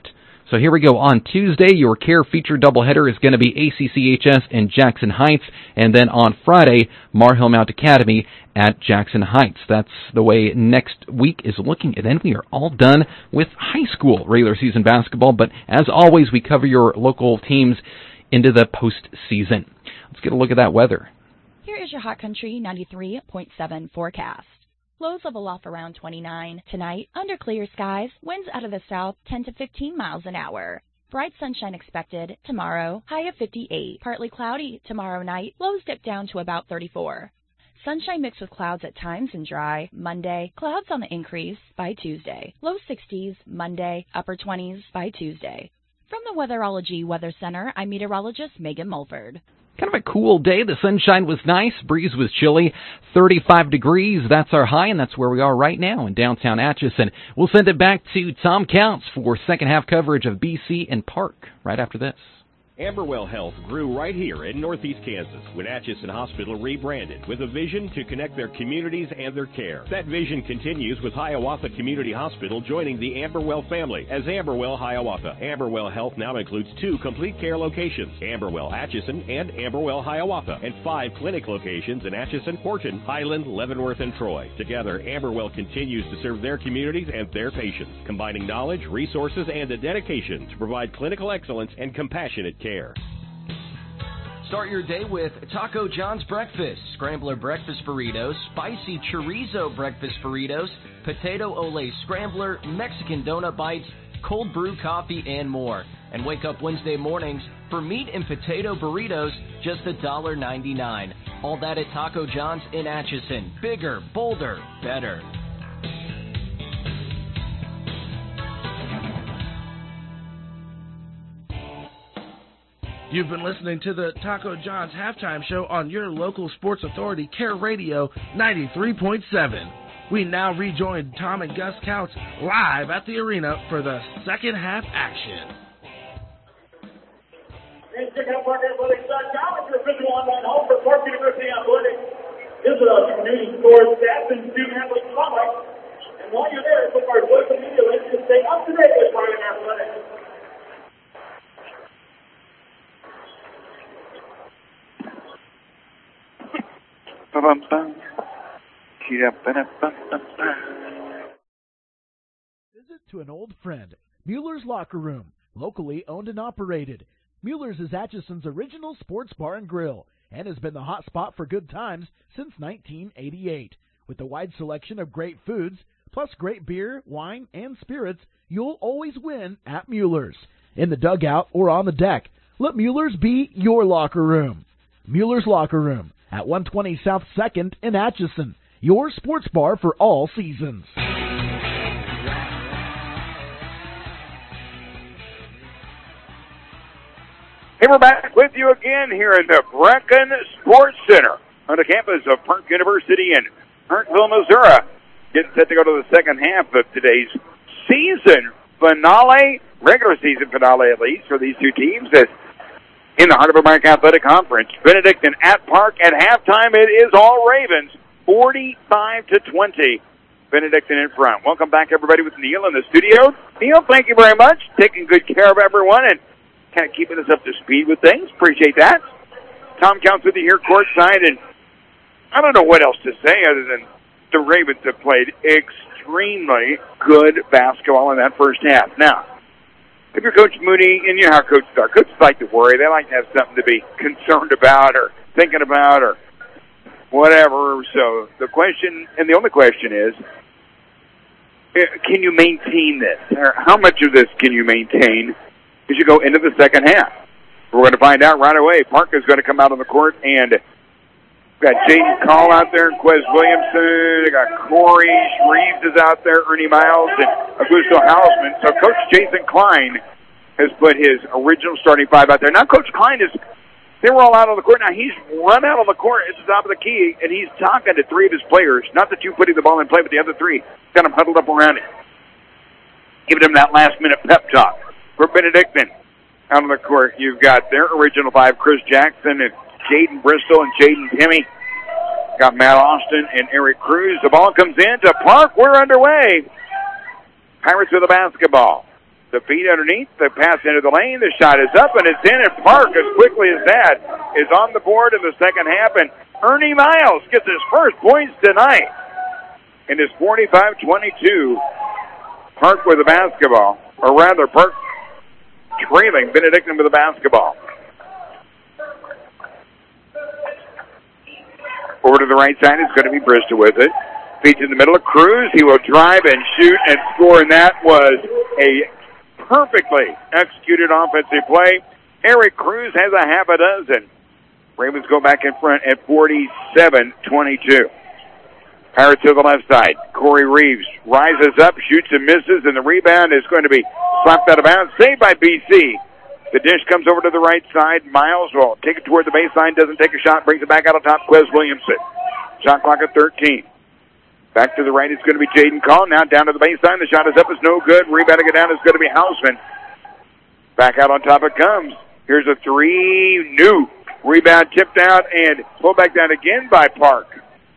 So here we go. On Tuesday, your Care feature doubleheader is going to be A C C H S and Jackson Heights, and then on Friday, Mar Hill Mount Academy at Jackson Heights. That's the way next week is looking, and then we are all done with high school regular season basketball. But as always, we cover your local teams into the postseason. Let's get a look at that weather. Here is your Hot Country ninety-three point seven forecast. Lows level off around twenty-nine. Tonight, under clear skies, winds out of the south ten to fifteen miles an hour. Bright sunshine expected tomorrow, high of fifty-eight. Partly cloudy tomorrow night, lows dip down to about thirty-four. Sunshine mixed with clouds at times and dry. Monday, clouds on the increase by Tuesday. Low sixties Monday, upper twenties by Tuesday. From the Weatherology Weather Center, I'm meteorologist Megan Mulford. Kind of a cool day. The sunshine was nice. Breeze was chilly. thirty-five degrees. That's our high, and that's where we are right now in downtown Atchison. We'll send it back to Tom Counts for second half coverage of B C and Park right after this. Amberwell Health grew right here in Northeast Kansas when Atchison Hospital rebranded with a vision to connect their communities and their care. That vision continues with Hiawatha Community Hospital joining the Amberwell family as Amberwell Hiawatha. Amberwell Health now includes two complete care locations, Amberwell Atchison and Amberwell Hiawatha, and five clinic locations in Atchison, Horton, Highland, Leavenworth, and Troy. Together, Amberwell continues to serve their communities and their patients, combining knowledge, resources, and a dedication to provide clinical excellence and compassionate care. Care. Start your day with Taco John's Breakfast, Scrambler Breakfast Burritos, Spicy Chorizo Breakfast Burritos, Potato Ole Scrambler, Mexican Donut Bites, Cold Brew Coffee, and more. And wake up Wednesday mornings for meat and potato burritos, just one dollar ninety-nine. All that at Taco John's in Atchison. Bigger, bolder, better. You've been listening to the Taco John's Halftime Show on your local sports authority, Care Radio ninety-three point seven. We now rejoin Tom and Gus Counts live at the arena for the second half action. And check out Park Athletics dot com with your official online home for Park University Athletics. Visit us for news, scores, stats, and student athlete spotlights. And while you're there, click our social media links to stay up to date with Park Athletics. Visit to an old friend, Mueller's Locker Room, locally owned and operated. Mueller's is Atchison's original sports bar and grill and has been the hot spot for good times since nineteen eighty-eight. With a wide selection of great foods, plus great beer, wine, and spirits, you'll always win at Mueller's. In the dugout or on the deck, let Mueller's be your locker room. Mueller's Locker Room at one twenty South second in Atchison, your sports bar for all seasons. Hey, we're back with you again here in the Brecken Sports Center on the campus of Park University in Parkville, Missouri. Getting set to go to the second half of today's season finale, regular season finale at least, for these two teams. As in the Heart of America Athletic Conference, Benedictine at Park at halftime. It is all Ravens, forty-five to twenty. Benedictine in front. Welcome back, everybody, with Neil in the studio. Neil, thank you very much. Taking good care of everyone and kind of keeping us up to speed with things. Appreciate that. Tom Counts with you here courtside, and I don't know what else to say other than the Ravens have played extremely good basketball in that first half. Now, if you're Coach Mooney, and you know how coaches are, coaches like to worry. They like to have something to be concerned about or thinking about or whatever. So the question, and the only question is, can you maintain this? Or how much of this can you maintain as you go into the second half? We're going to find out right away. Park is going to come out on the court, and we've got Jaden Call out there, Quez Williamson, we got Corey Reeves is out there, Ernie Miles, and Augusto Hausman. So Coach Jason Klein has put his original starting five out there. Now Coach Klein is, they were all out on the court. Now he's run out on the court at the top of the key, and he's talking to three of his players, not the two putting the ball in play, but the other three, got them huddled up around him, giving them that last-minute pep talk. For Benedictine, out on the court, you've got their original five, Chris Jackson and Jaden Bristol and Jaden Timmy. Got Matt Austin and Eric Cruz. The ball comes in to Park. We're underway. Pirates with the basketball. The feed underneath, the pass into the lane, the shot is up and it's in, and Park, as quickly as that, is on the board in the second half, and Ernie Miles gets his first points tonight. And it's forty-five twenty-two. Park with the basketball, or rather, Park trailing Benedictine with the basketball. Over to the right side, it's going to be Bristol with it. Feeds in the middle of Cruz. He will drive and shoot and score, and that was a perfectly executed offensive play. Eric Cruz has a half a dozen. Ravens go back in front at forty-seven twenty-two. Pirates to the left side. Corey Reeves rises up, shoots and misses, and the rebound is going to be slapped out of bounds. Saved by B C. The dish comes over to the right side. Miles will take it toward the baseline, doesn't take a shot, brings it back out on top. Quez Williamson. Shot clock at thirteen. Back to the right, it's going to be Jaden Call. Now down to the baseline. The shot is up, it's no good. Rebounding it down is going to be Hausman. Back out on top it comes. Here's a three. New. Rebound tipped out and pulled back down again by Park.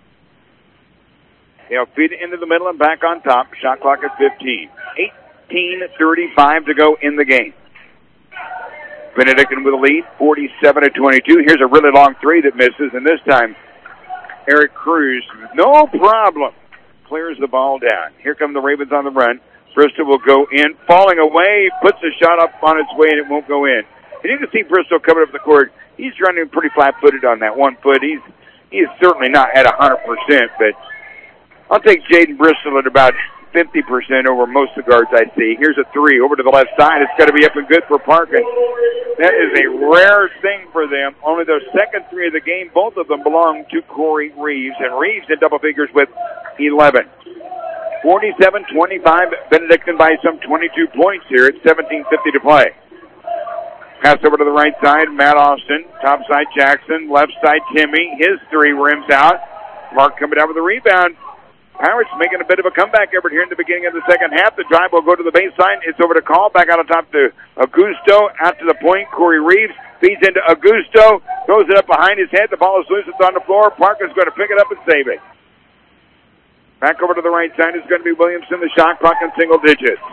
They'll feed it into the middle and back on top. Shot clock at fifteen. eighteen thirty-five to go in the game. Benedictine with a lead, forty-seven to twenty-two. Here's a really long three that misses, and this time Eric Cruz, no problem, clears the ball down. Here come the Ravens on the run. Bristol will go in, falling away, puts the shot up on its way, and it won't go in. And you can see Bristol coming up the court. He's running pretty flat-footed on that one foot. He's he's certainly not at one hundred percent, but I'll take Jaden Bristol at about fifty percent over most of the guards I see. Here's a three over to the left side. It's got to be up and good for Parkin. That is a rare thing for them. Only their second three of the game, both of them belong to Corey Reeves, and Reeves in double figures with eleven. forty-seven twenty-five, Benedictine by some twenty-two points here at seventeen fifty to play. Pass over to the right side, Matt Austin. Top side, Jackson. Left side, Timmy. His three rims out. Mark coming down with the rebound. Pirates making a bit of a comeback effort here in the beginning of the second half. The drive will go to the baseline. It's over to Call. Back out on top to Augusto. Out to the point. Corey Reeves feeds into Augusto. Throws it up behind his head. The ball is loose. It's on the floor. Parker's going to pick it up and save it. Back over to the right side is going to be Williamson. The shot clock in single digits.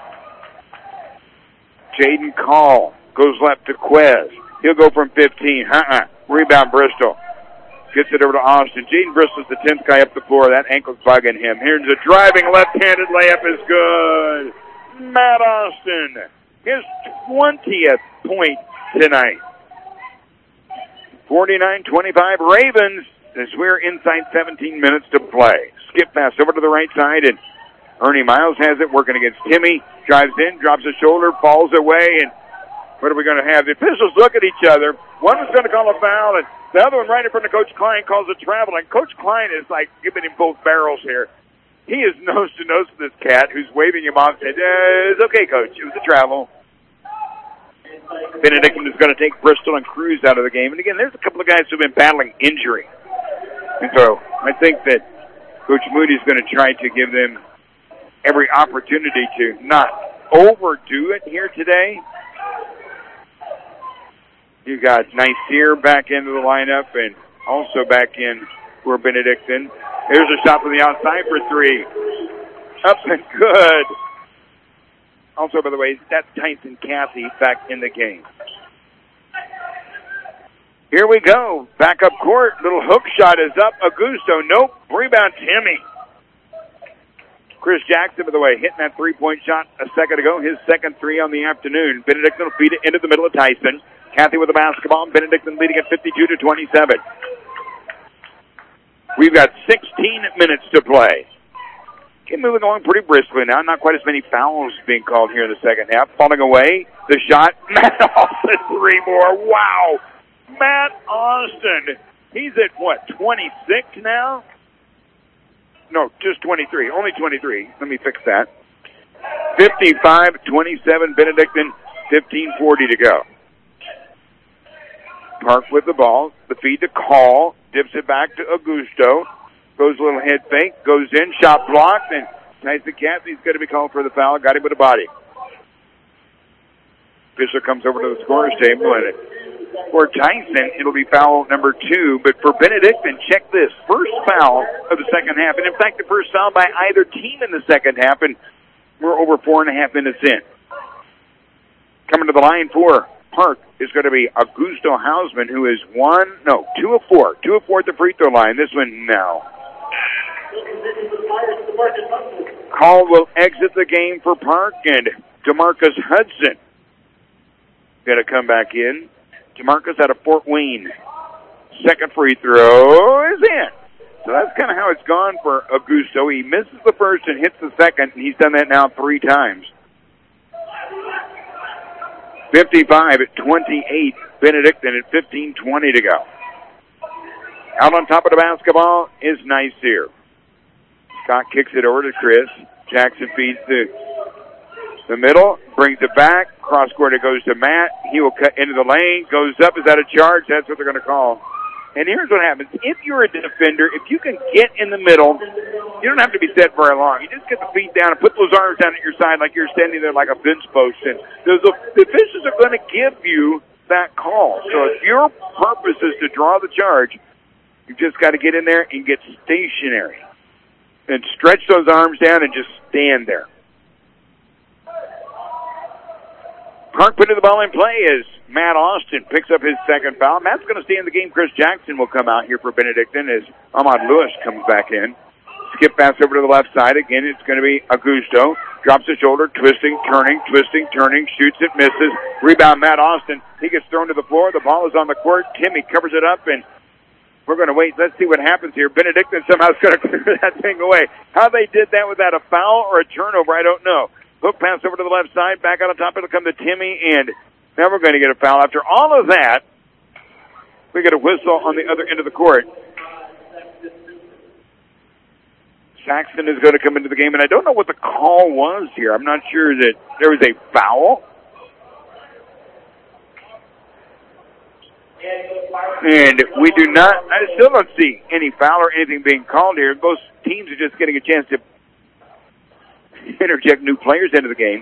Jaden Call goes left to Quez. He'll go from fifteen. Uh-uh. Rebound Bristol. Gets it over to Austin. Jaden Bristol's the tenth guy up the floor. That ankle's bugging him. Here's a driving left-handed layup is good. Matt Austin, his twentieth point tonight. forty-nine twenty-five Ravens as we're inside seventeen minutes to play. Skip pass over to the right side, and Ernie Miles has it working against Timmy. Drives in, drops his shoulder, falls away, and what are we going to have? The officials look at each other. One was going to call a foul, and the other one right in front of Coach Klein calls a travel. And Coach Klein is like giving him both barrels here. He is nose to nose with this cat who's waving him off and said, eh, it's okay, Coach. It was a travel. Benedictine is going to take Bristol and Cruz out of the game. And again, there's a couple of guys who have been battling injury. And so I think that Coach Moody's going to try to give them every opportunity to not overdo it here today. You got Nicer back into the lineup and also back in for Benedictine. There's a shot from the outside for three. Up and good. Also, by the way, that's Tyson Cathy back in the game. Here we go. Back up court. Little hook shot is up. Augusto. Nope. Rebound Timmy. Chris Jackson, by the way, hitting that three-point shot a second ago. His second three on the afternoon. Benedictine will feed it into the middle of Tyson. Cathy with the basketball. Benedictine leading at fifty-two to twenty-seven. We've got sixteen minutes to play. Okay, moving along pretty briskly now. Not quite as many fouls being called here in the second half. Falling away. The shot. Matt Austin, three more. Wow. Matt Austin. He's at, what, twenty-six now? No, just twenty-three. Only twenty-three. Let me fix that. fifty-five twenty-seven Benedictine. fifteen forty to go. Park with the ball. The feed to Call. Dips it back to Augusto. Goes a little head fake. Goes in. Shot blocked. And Tyson Cathy's going to be called for the foul. Got him with a body. Fisher comes over to the scorer's table. And for Tyson, it'll be foul number two. But for Benedictine, check this. First foul of the second half. And in fact, the first foul by either team in the second half. And we're over four and a half minutes in. Coming to the line for Park is going to be Augusto Hausman, who is one, no, two of four. Two of four at the free throw line. This one, no. Call will exit the game for Park, and DeMarcus Hudson going to come back in. DeMarcus out of Fort Wayne. Second free throw is in. So that's kind of how it's gone for Augusto. He misses the first and hits the second, and he's done that now three times. fifty-five at twenty-eight. Benedictine at fifteen twenty to go. Out on top of the basketball is Nicer. Scott kicks it over to Chris. Jackson feeds the, the middle, brings it back. Cross court it goes to Matt. He will cut into the lane, goes up. Is that a charge? That's what they're going to call. And here's what happens. If you're a defender, if you can get in the middle, you don't have to be set very long. You just get the feet down and put those arms down at your side like you're standing there like a bench post. And those, the officials are going to give you that call. So if your purpose is to draw the charge, you've just got to get in there and get stationary and stretch those arms down and just stand there. Park putting the ball in play is Matt Austin picks up his second foul. Matt's going to stay in the game. Chris Jackson will come out here for Benedictine as Ahmad Lewis comes back in. Skip pass over to the left side. Again, it's going to be Augusto. Drops his shoulder, twisting, turning, twisting, turning, shoots it, misses. Rebound, Matt Austin. He gets thrown to the floor. The ball is on the court. Timmy covers it up, and we're going to wait. Let's see what happens here. Benedictine somehow is going to clear that thing away. How they did that without a foul or a turnover, I don't know. Hook pass over to the left side. Back on the top, it'll come to Timmy, and now we're going to get a foul. After all of that, we get a whistle on the other end of the court. Saxton is going to come into the game, and I don't know what the call was here. I'm not sure that there was a foul. And we do not, I still don't see any foul or anything being called here. Both teams are just getting a chance to interject new players into the game.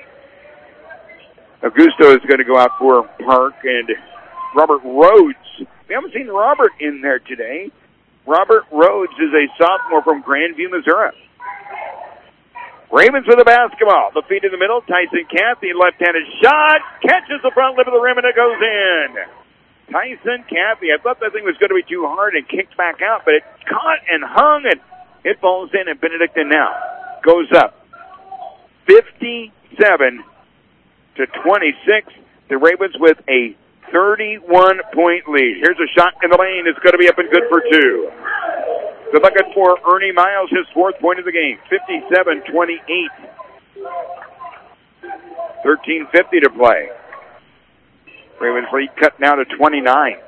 Augusto is going to go out for Park, and Robert Rhodes. We haven't seen Robert in there today. Robert Rhodes is a sophomore from Grandview, Missouri. Ravens with the basketball. The feed in the middle. Tyson Cathy, left-handed shot. Catches the front lip of the rim, and it goes in. Tyson Cathy. I thought that thing was going to be too hard and kicked back out, but it caught and hung, and it falls in, and Benedictine now goes up. fifty-seven to twenty-six. The Ravens with a thirty-one point lead. Here's a shot in the lane. It's going to be up and good for two. Good luck for Ernie Miles, his fourth point of the game. fifty-seven twenty-eight. thirteen fifty to play. Ravens lead cut now to twenty-nine.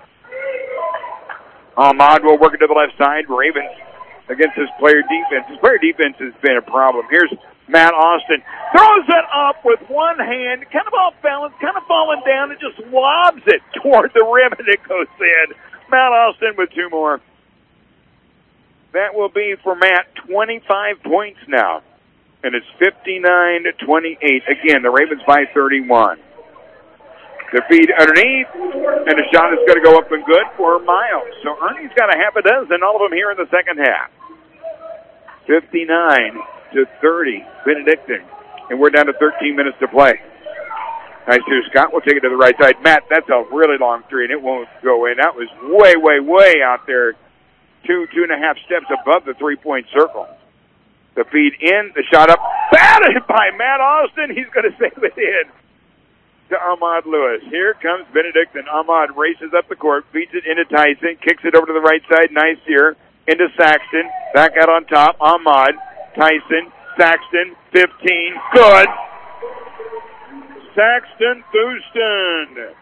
Ahmad will work it to the left side. Ravens against his player defense. His player defense has been a problem. Here's Matt Austin. Throws it up with one hand, kind of off balance, kind of falling down, and just lobs it toward the rim, and it goes in. Matt Austin with two more. That will be for Matt twenty-five points now. And it's fifty-nine to twenty-eight. Again, the Ravens by thirty-one. The feed underneath, and the shot is going to go up and good for Miles. So Ernie's got a half a dozen, all of them here in the second half. fifty-nine to thirty, Benedictine. And we're down to thirteen minutes to play. Nice here. Scott will take it to the right side. Matt, that's a really long three, and it won't go in. That was way, way, way out there. Two, two and a half steps above the three-point circle. The feed in, the shot up, batted by Matt Austin. He's going to save it in to Ahmad Lewis. Here comes Benedictine. Ahmad races up the court, feeds it into Tyson, kicks it over to the right side. Nice here. Into Saxton. Back out on top. Ahmad, Tyson, Saxton, fifteen. Good. Saxton Thurston.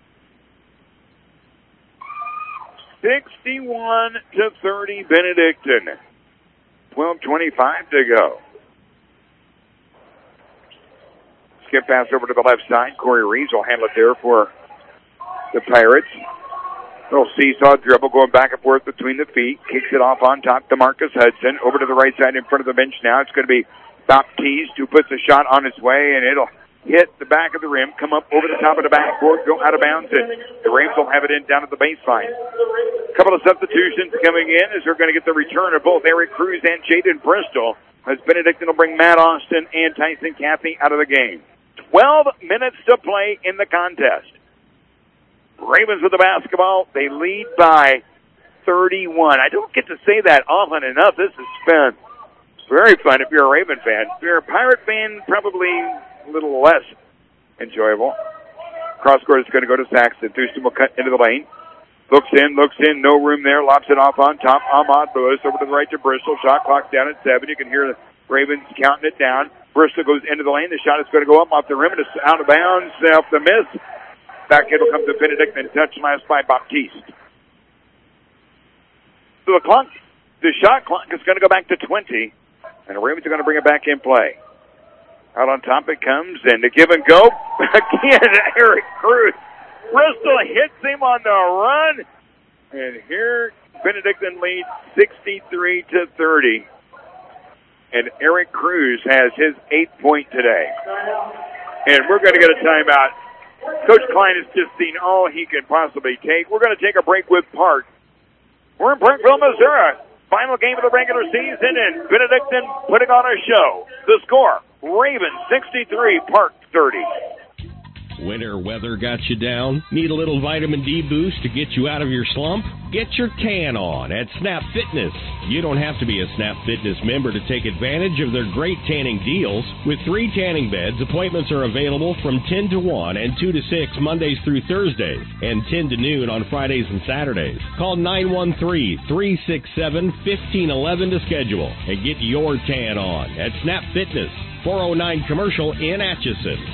sixty-one to thirty, Benedictine. twelve twenty-five to go. Skip pass over to the left side. Corey Reeves will handle it there for the Pirates. Little seesaw dribble going back and forth between the feet. Kicks it off on top to Marcus Hudson. Over to the right side in front of the bench now. It's going to be Baptiste who puts a shot on its way, and it'll hit the back of the rim, come up over the top of the backboard, go out of bounds, and the Ravens will have it in down at the baseline. A couple of substitutions coming in as they're going to get the return of both Eric Cruz and Jaden Bristol, as Benedictine will bring Matt Austin and Tyson Cathy out of the game. twelve minutes to play in the contest. Ravens with the basketball. They lead by thirty-one. I don't get to say that often enough. This has been very fun if you're a Raven fan. If you're a Pirate fan, probably a little less enjoyable. Cross court is going to go to Saxton. Houston will cut into the lane. Looks in, looks in, no room there. Lobs it off on top. Ahmad Lewis over to the right to Bristol. Shot clock down at seven. You can hear the Ravens counting it down. Bristol goes into the lane. The shot is going to go up off the rim. It's out of bounds. Off the miss. Back it will come to Benedict and touch last by Baptiste. So the clock, the shot clock is going to go back to twenty. And the Ravens are going to bring it back in play. Out on top it comes, and the give and go. Again, Eric Cruz. Bristol hits him on the run. And here, Benedictine leads sixty-three to thirty. And Eric Cruz has his eighth point today. And we're going to get a timeout. Coach Klein has just seen all he can possibly take. We're going to take a break with Park. We're in Parkville, Missouri. Final game of the regular season, and Benedictine putting on a show. The score, Ravens sixty-three, Park thirty. Winter weather got you down? Need a little vitamin D boost to get you out of your slump? Get your tan on at Snap Fitness. You don't have to be a Snap Fitness member to take advantage of their great tanning deals. With three tanning beds, appointments are available from ten to one and two to six Mondays through Thursdays, and ten to noon on Fridays and Saturdays. Call nine one three, three six seven, one five one one to schedule and get your tan on at Snap Fitness, four oh nine Commercial in Atchison.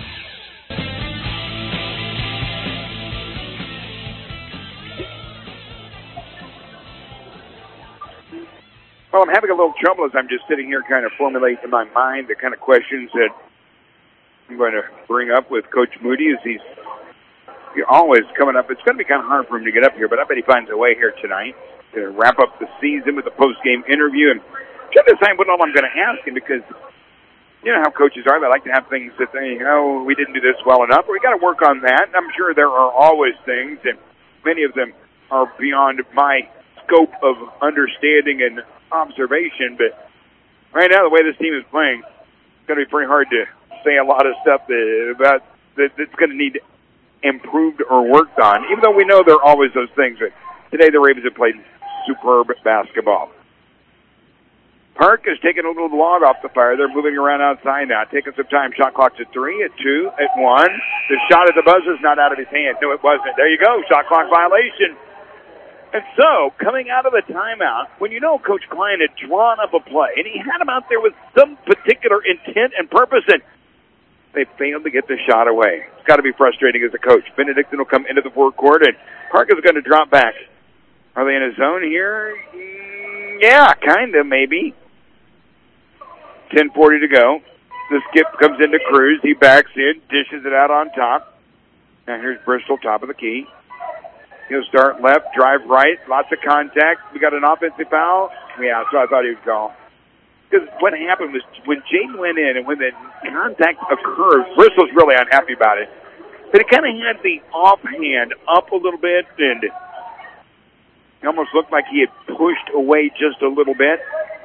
Well, I'm having a little trouble as I'm just sitting here kind of formulating in my mind the kind of questions that I'm going to bring up with Coach Moody as he's always coming up. It's going to be kind of hard for him to get up here, but I bet he finds a way here tonight to wrap up the season with a post-game interview and try to decide what all I'm going to ask him, because you know how coaches are. They like to have things that they, oh, we didn't do this well enough, or we got to work on that. I'm sure there are always things, and many of them are beyond my scope of understanding and observation, but right now the way this team is playing, it's going to be pretty hard to say a lot of stuff that, about that, that's going to need improved or worked on, even though we know there are always those things. But today the Ravens have played superb basketball. Park is taking a little log off the fire. They're moving around outside now, taking some time. Shot clock's at three, at two, at one. The shot at the buzzer is not out of his hand. No, it wasn't. There you go. Shot clock violation. And so, coming out of the timeout, when you know Coach Klein had drawn up a play, and he had him out there with some particular intent and purpose, and they failed to get the shot away. It's got to be frustrating as a coach. Benedictine will come into the forecourt, and Park is going to drop back. Are they in a zone here? Mm, yeah, kind of, maybe. ten forty to go. The skip comes into Cruz. He backs in, dishes it out on top. Now here's Bristol, top of the key. He'll start left, drive right, lots of contact. We got an offensive foul. Yeah, so I thought he would call. Because what happened was when Jaden went in and when the contact occurred, Bristol's really unhappy about it. But it kind of had the offhand up a little bit, and it almost looked like he had pushed away just a little bit.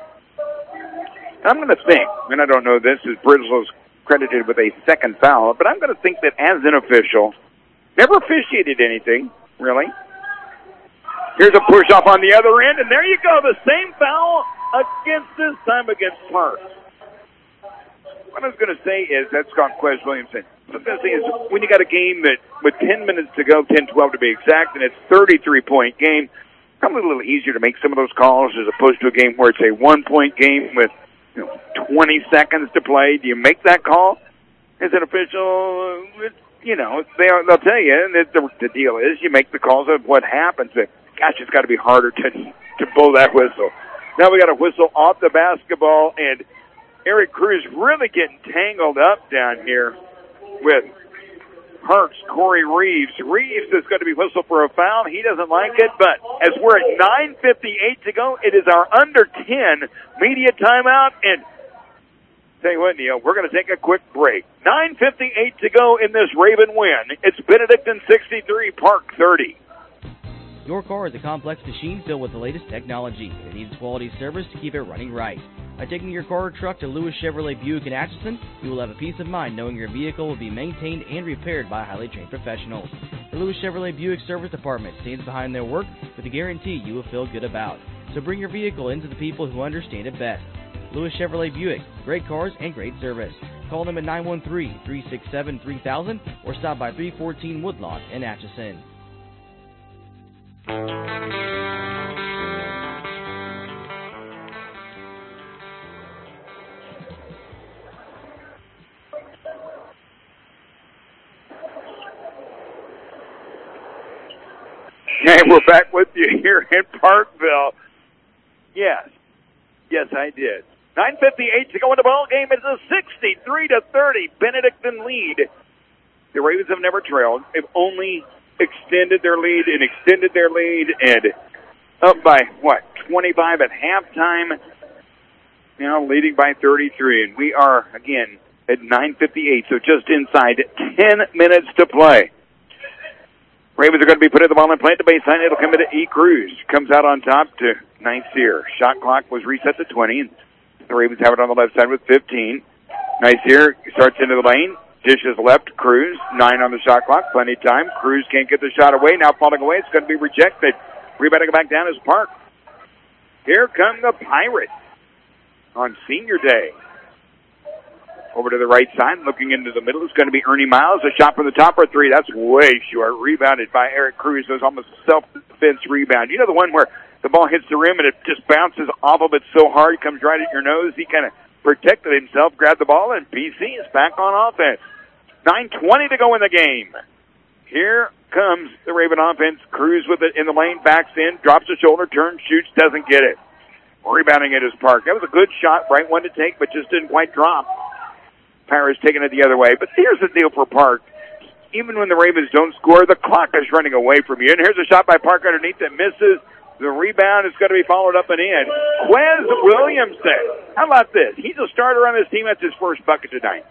I'm going to think, and I don't know this, is Bristol's credited with a second foul, but I'm going to think that as an official, never officiated anything, really. Here's a push-off on the other end, and there you go, the same foul against this time against Park. What I was going to say is, that's Scott Quez Williamson. What I was going to say is, when you got a game that, with ten minutes to go, ten twelve to be exact, and it's a thirty-three point game, probably a little easier to make some of those calls as opposed to a game where it's a one-point game with you know, twenty seconds to play. Do you make that call as an official? You know, they, they'll tell you, and the, the deal is you make the calls of what happens. But, gosh, it's got to be harder to to blow that whistle. Now we got a whistle off the basketball, and Eric Cruz really getting tangled up down here with Parks, Corey Reeves. Reeves is going to be whistled for a foul. He doesn't like it, but as we're at nine fifty-eight to go, it is our under ten media timeout, and tell you what, Neil, we're going to take a quick break. nine fifty-eight to go in this Raven win. It's Benedictine sixty-three, Park thirty. Your car is a complex machine filled with the latest technology. It needs quality service to keep it running right. By taking your car or truck to Lewis Chevrolet Buick in Atchison, you will have a peace of mind knowing your vehicle will be maintained and repaired by highly trained professionals. The Lewis Chevrolet Buick Service Department stands behind their work with a guarantee you will feel good about. So bring your vehicle into the people who understand it best. Lewis Chevrolet Buick, great cars and great service. Call them at nine one three, three six seven, three thousand or stop by three fourteen Woodlawn in Atchison. And we're back with you here in Parkville. Yes. Yes, I did. nine fifty-eight to go in the ball game. It's a sixty-three to thirty Benedictine lead. The Ravens have never trailed. They've only extended their lead and extended their lead and up by, what, twenty-five at halftime. Now leading by thirty-three. And we are, again, at nine fifty-eight, so just inside ten minutes to play. Ravens are going to be putting the ball in play at the baseline. It'll come into E. Cruz. Comes out on top to Nicer. Shot clock was reset to twenty. And the Ravens have it on the left side with fifteen. Nicer starts into the lane. Dishes left. Cruz. Nine on the shot clock. Plenty of time. Cruz can't get the shot away. Now falling away. It's going to be rejected. Rebounding back down is Park. Here come the Pirates on Senior Day. Over to the right side, looking into the middle, it's going to be Ernie Miles. A shot from the top for three. That's way short. Rebounded by Eric Cruz. It was almost a self-defense rebound. You know the one where the ball hits the rim and it just bounces off of it so hard, it comes right at your nose? He kind of protected himself, grabbed the ball, and B C is back on offense. nine twenty to go in the game. Here comes the Raven offense. Cruz with it in the lane, backs in, drops the shoulder, turns, shoots, doesn't get it. Rebounding it is Park. That was a good shot, right one to take, but just didn't quite drop. Pirates taking it the other way. But here's the deal for Park. Even when the Ravens don't score, the clock is running away from you. And here's a shot by Park underneath that misses. The rebound is going to be followed up and in. Quez Williamson. How about this? He's a starter on this team. That's his first bucket tonight.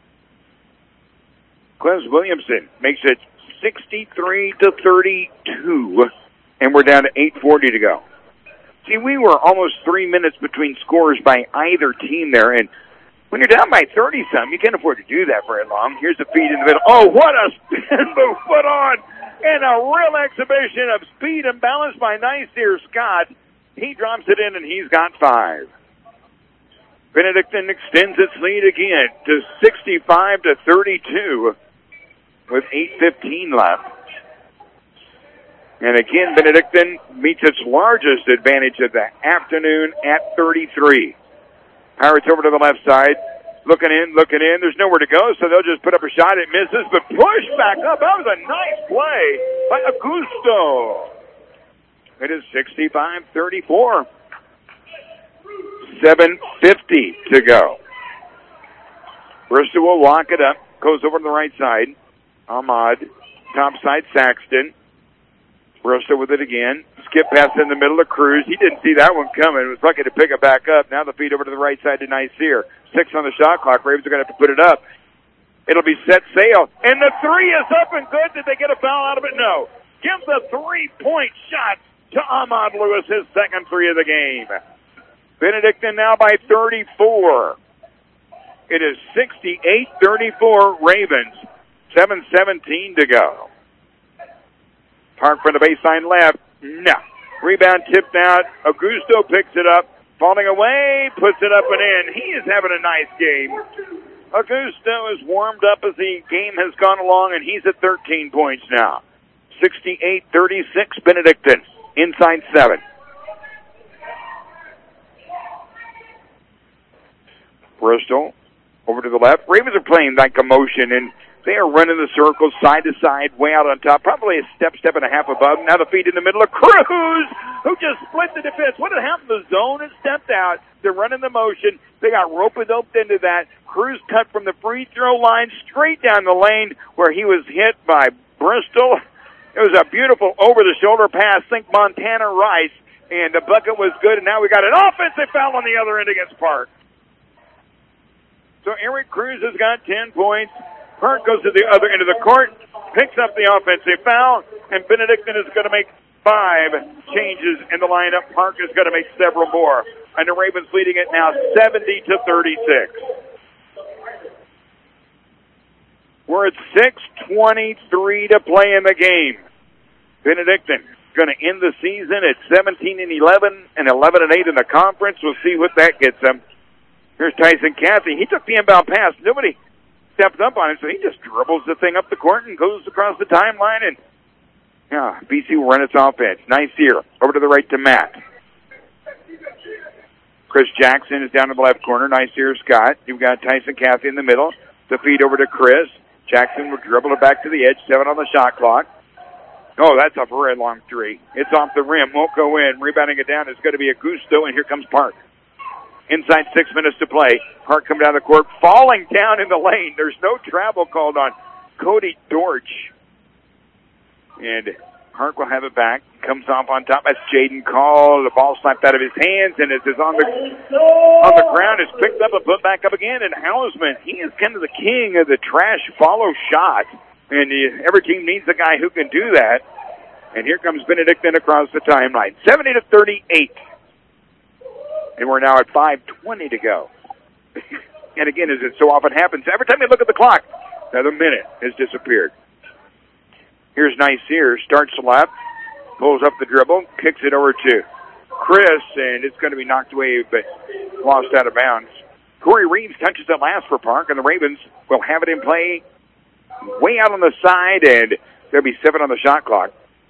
Quez Williamson makes it sixty-three to thirty-two. And we're down to eight forty to go. See, we were almost three minutes between scores by either team there. And when you're down by thirty-some, you can't afford to do that very long. Here's the feed in the middle. Oh, what a spin move put on. And a real exhibition of speed and balance by Nicer Scott. He drops it in, and he's got five. Benedictine extends its lead again to sixty-five to thirty-two with eight fifteen left. And again, Benedictine meets its largest advantage of the afternoon at thirty-three. Pirates over to the left side. Looking in, looking in. There's nowhere to go, so they'll just put up a shot. It misses, but push back up. That was a nice play by Augusto. It is sixty-five thirty-four. seven fifty to go. Bristol will lock it up. Goes over to the right side. Ahmad. Top side, Saxton. Bristol with it again. Skip pass in the middle of Cruz. He didn't see that one coming. It was lucky to pick it back up. Now the feed over to the right side to Nicer. Six on the shot clock. Ravens are going to have to put it up. It'll be set sail. And the three is up and good. Did they get a foul out of it? No. Give the three-point shot to Ahmad Lewis, his second three of the game. Benedictine now by thirty-four. It is sixty-eight thirty-four Ravens. seven seventeen to go. Park from the baseline left. No. Rebound tipped out. Augusto picks it up. Falling away, puts it up and in. He is having a nice game. Augusto is warmed up as the game has gone along, and he's at thirteen points now. sixty-eight thirty-six Benedictine. Inside seven. Bristol over to the left. Ravens are playing like a motion, and they are running the circles side to side, way out on top, probably a step, step and a half above. Now the feed in the middle of Cruz, who just split the defense. What had happened? The zone has stepped out. They're running the motion. They got rope-a-doped into that. Cruz cut from the free throw line straight down the lane where he was hit by Bristol. It was a beautiful over-the-shoulder pass. Think Montana Rice, and the bucket was good. And now we got an offensive foul on the other end against Park. So Eric Cruz has got ten points. Park goes to the other end of the court, picks up the offensive foul, and Benedictine is going to make five changes in the lineup. Park is going to make several more. And the Ravens leading it now seventy to thirty-six. We're at six twenty-three to play in the game. Benedictine going to end the season at seventeen and eleven and eleven and eight in the conference. We'll see what that gets them. Here's Tyson Cathy. He took the inbound pass. Nobody stepped up on him, so he just dribbles the thing up the court and goes across the timeline. And yeah, B C will run its offense. Nice here. Over to the right to Matt. Chris Jackson is down in the left corner. Nice here, Scott. You've got Tyson Cathy in the middle. The feed over to Chris. Jackson will dribble it back to the edge. Seven on the shot clock. Oh, that's a very long three. It's off the rim. Won't go in. Rebounding it down is going to be Augusto, and here comes Park. Inside six minutes to play. Park coming down the court, falling down in the lane. There's no travel called on Cody Dortch. And Park will have it back. Comes off on top. That's Jaden Call. The ball slapped out of his hands, and it is on the on the ground. It's picked up and put back up again. And Hausman, he is kind of the king of the trash follow shot. And uh, every team needs a guy who can do that. And here comes Benedictine across the timeline. seventy to thirty-eight. And we're now at five twenty to go. And again, as it so often happens, every time you look at the clock, another minute has disappeared. Here's Niceer, starts left, pulls up the dribble, kicks it over to Chris, and it's going to be knocked away, but lost out of bounds. Corey Reeves touches it last for Park, and the Ravens will have it in play way out on the side, and there'll be seven on the shot clock.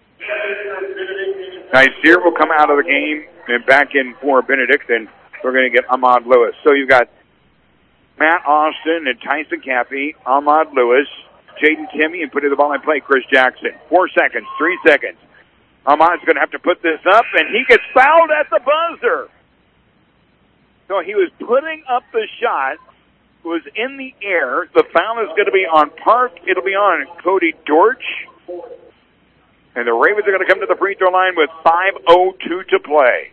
Niceer will come out of the game, and back in for Benedictine, we're going to get Ahmad Lewis. So you've got Matt Austin and Tyson Cathy, Ahmad Lewis, Jaden Timmy, and putting the ball in play, Chris Jackson. Four seconds, three seconds. Ahmad's going to have to put this up, and he gets fouled at the buzzer. So he was putting up the shot, was in the air. The foul is going to be on Park. It'll be on Cody Dortch. And the Ravens are going to come to the free throw line with five oh two to play.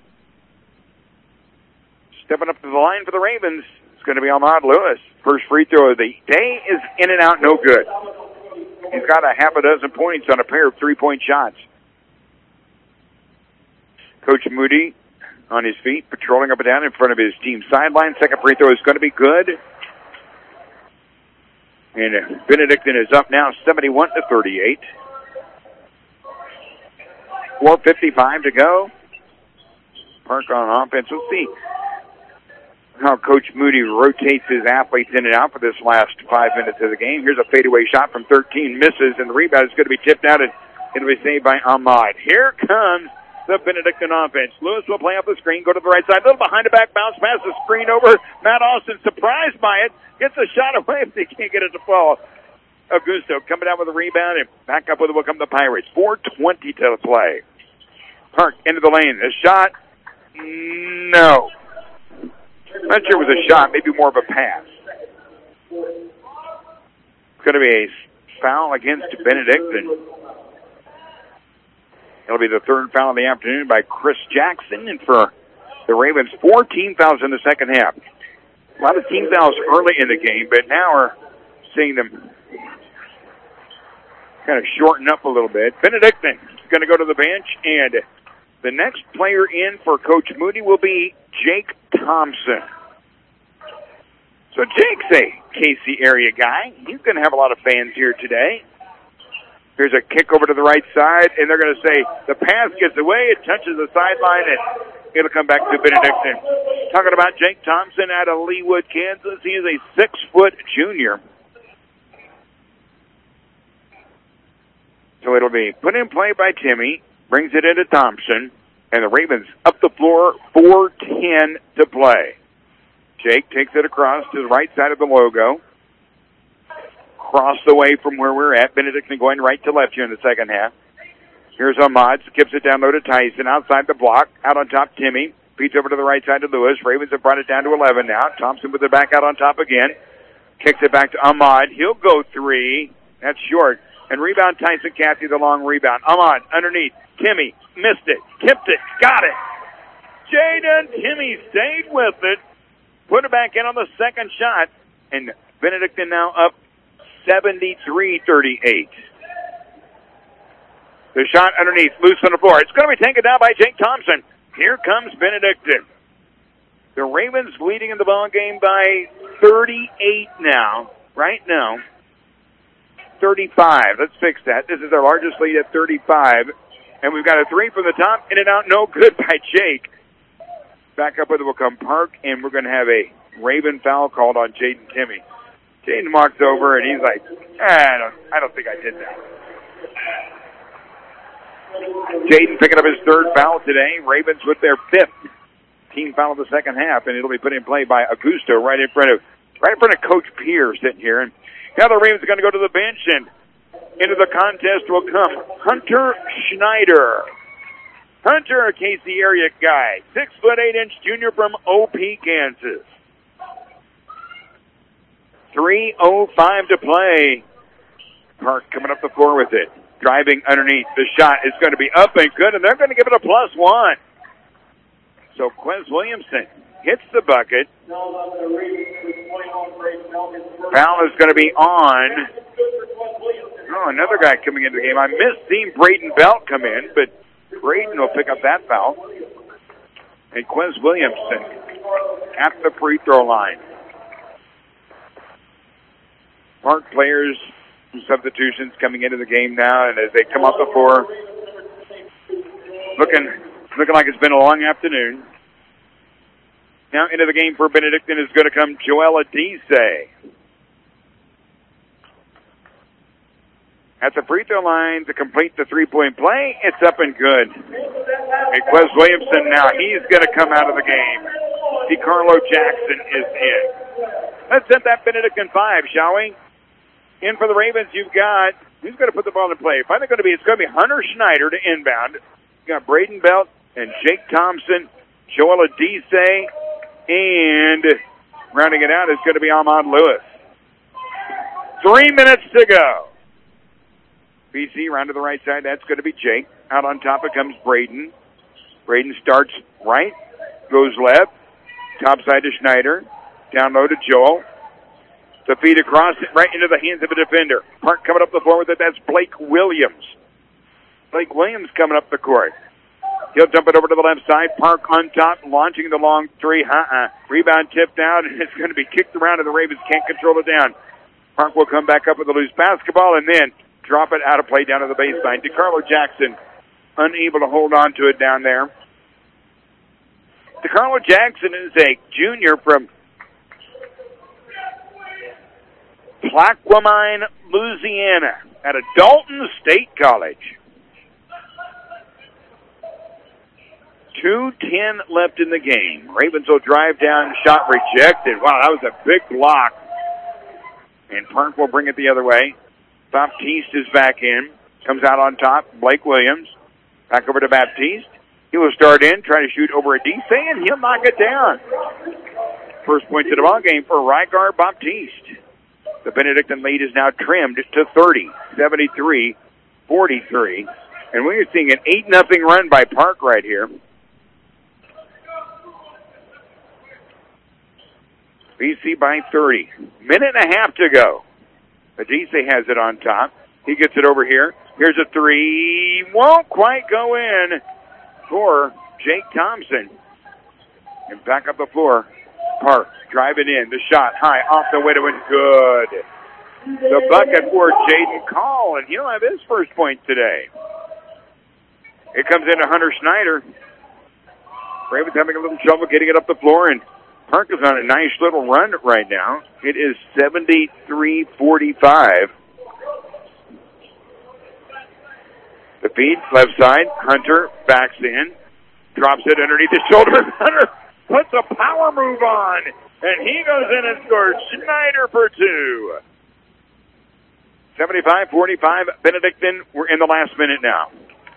Stepping up to the line for the Ravens, it's going to be Ahmad Lewis. First free throw of the day is in and out, no good. He's got a half a dozen points on a pair of three-point shots. Coach Moody on his feet, patrolling up and down in front of his team sideline. Second free throw is going to be good. And Benedictine is up now seventy-one to thirty-eight. four fifty-five to go. Park on offense. We'll see how Coach Moody rotates his athletes in and out for this last five minutes of the game. Here's a fadeaway shot from thirteen, misses, and the rebound is going to be tipped out, and it'll be saved by Ahmad. Here comes the Benedictine offense. Lewis will play up the screen, go to the right side, little behind the back bounce, pass the screen over. Matt Austin, surprised by it, gets a shot away, but he can't get it to fall. Augusto coming down with a rebound, and back up with it will come the Pirates. four twenty to play. Park into the lane. A shot? No. I'm not sure it was a shot, maybe more of a pass. It's going to be a foul against Benedictine. It'll be the third foul of the afternoon by Chris Jackson, and for the Ravens, four team fouls in the second half. A lot of team fouls early in the game, but now we're seeing them kind of shorten up a little bit. Benedictine is going to go to the bench, and the next player in for Coach Moody will be Jake Thompson. So Jake's a K C area guy. He's going to have a lot of fans here today. Here's a kick over to the right side, and they're going to say the pass gets away, it touches the sideline, and it'll come back to Benedictine. Talking about Jake Thompson out of Leawood, Kansas. He is a six-foot junior. So it'll be put in play by Timmy, brings it into Thompson, and the Ravens up the floor, four ten to play. Jake takes it across to the right side of the logo. Crossed away from where we're at. Benedictine going right to left here in the second half. Here's Ahmad, skips it down low to Tyson, outside the block, out on top Timmy. Feeds over to the right side to Lewis. Ravens have brought it down to eleven now. Thompson with it back out on top again. Kicks it back to Ahmad. He'll go three. That's short. And rebound Tyson Cathy, the long rebound. Ahmad underneath. Timmy missed it. Tipped it. Got it. Jaden Timmy stayed with it. Put it back in on the second shot. And Benedictine now up seventy-three thirty-eight. The shot underneath, loose on the floor. It's going to be taken down by Jake Thompson. Here comes Benedictine. The Ravens leading in the ball game by thirty-eight now. Right now. thirty-five. Let's fix that. This is our largest lead at thirty-five. And we've got a three from the top. In and out. No good by Jake. Back up with it will come Park. And we're going to have a Raven foul called on Jaden Timmy. Jaden walks over and he's like, eh, I don't, I don't think I did that. Jaden picking up his third foul today. Ravens with their fifth team foul of the second half, and it'll be put in play by Augusto right in front of right in front of Coach Pierce sitting here. And now the Ravens are going to go to the bench, and into the contest will come Hunter Schneider. Hunter, a K C area guy, six foot eight inch junior from O P, Kansas. three oh five to play. Park coming up the floor with it. Driving underneath. The shot is going to be up and good, and they're going to give it a plus one. So Quez Williamson hits the bucket. Foul is going to be on. Oh, another guy coming into the game. I missed seeing Braden Belt come in, but Braden will pick up that foul. And Quez Williamson at the free throw line. Park players, substitutions coming into the game now, and as they come off the floor, looking looking like it's been a long afternoon. Now into the game for Benedictine is going to come Joella Dise. At the free throw line to complete the three-point play, it's up and good. And Quez Williamson now, he's going to come out of the game. DeCarlo Jackson is in. Let's set that Benedictine five, shall we? In for the Ravens, you've got, who's going to put the ball in play? Finally going to be, it's going to be Hunter Schneider to inbound. You've got Braden Belt and Jake Thompson, Joella Dise, and rounding it out is going to be Ahmad Lewis. Three minutes to go. B C round to the right side, that's going to be Jake. Out on top it comes Braden. Braden starts right, goes left, top side to Schneider, down low to Joel. The feed across it right into the hands of a defender. Park coming up the floor with it, that's Blake Williams. Blake Williams coming up the court. He'll dump it over to the left side. Park on top, launching the long three. Uh-uh. Rebound tipped out, and it's going to be kicked around, and the Ravens can't control it down. Park will come back up with a loose basketball, and then drop it out of play down to the baseline. DeCarlo Jackson unable to hold on to it down there. DeCarlo Jackson is a junior from Plaquemine, Louisiana, at a Dalton State College. two ten left in the game. Ravens will drive down, shot rejected. Wow, that was a big block. And Park will bring it the other way. Baptiste is back in. Comes out on top. Blake Williams. Back over to Baptiste. He will start in, try to shoot over a Dise, and he'll knock it down. First point to the ball game for Rygar Baptiste. The Benedictine lead is now trimmed to thirty, seventy-three forty-three. And we're seeing an eight nothing run by Park right here. B C by thirty. Minute and a half to go. Adise has it on top. He gets it over here. Here's a three. Won't quite go in for Jake Thompson. And back up the floor. Park driving in. The shot high off the window and good. The bucket for Jaden Call, and he'll have his first point today. It comes into Hunter Schneider. Ravens having a little trouble getting it up the floor, and Park is on a nice little run right now. It is seventy-three forty-five. The feed, left side. Hunter backs in. Drops it underneath his shoulder. Hunter puts a power move on, and he goes in and scores. Schneider for two. seventy-five forty-five. Benedictine, we're in the last minute now.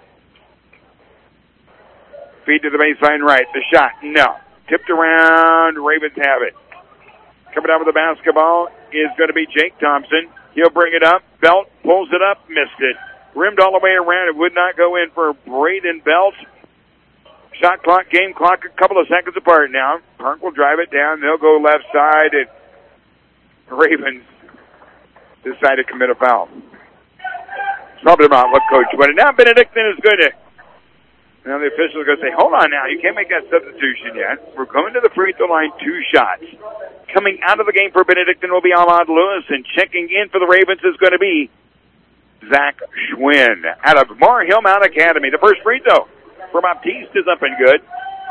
Feed to the baseline right. The shot, no. Tipped around. Ravens have it. Coming down with the basketball is going to be Jake Thompson. He'll bring it up. Belt pulls it up. Missed it. Rimmed all the way around. It would not go in for Braden Belt. Shot clock, game clock, a couple of seconds apart now. Park will drive it down. They'll go left side, and Ravens decide to commit a foul. Probably not what coach wanted. Now Benedictine is going to, now the officials are going to say, hold on now, you can't make that substitution yet. We're going to the free throw line, two shots. Coming out of the game for Benedictine will be Ahmad Lewis, and checking in for the Ravens is going to be Zach Schwinn out of Mar Hill Mount Academy. The first free throw for Baptiste is up and good.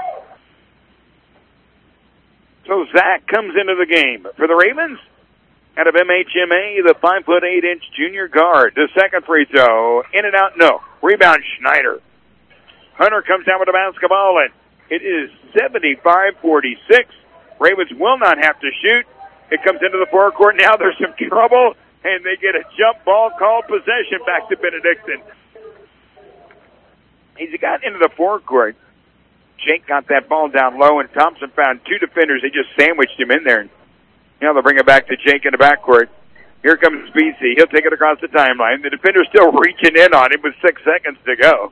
So Zach comes into the game for the Ravens. Out of M H M A, the five foot eight inch junior guard. The second free throw, in and out, no. Rebound, Schneider. Hunter comes down with the basketball, and it is seventy-five forty-six. Ravens will not have to shoot. It comes into the forecourt. Now there's some trouble, and they get a jump ball called possession back to Benedictine. As he got into the forecourt, Jake got that ball down low, and Thompson found two defenders. They just sandwiched him in there. And now they'll bring it back to Jake in the backcourt. Here comes B C. He'll take it across the timeline. The defender's still reaching in on him with six seconds to go.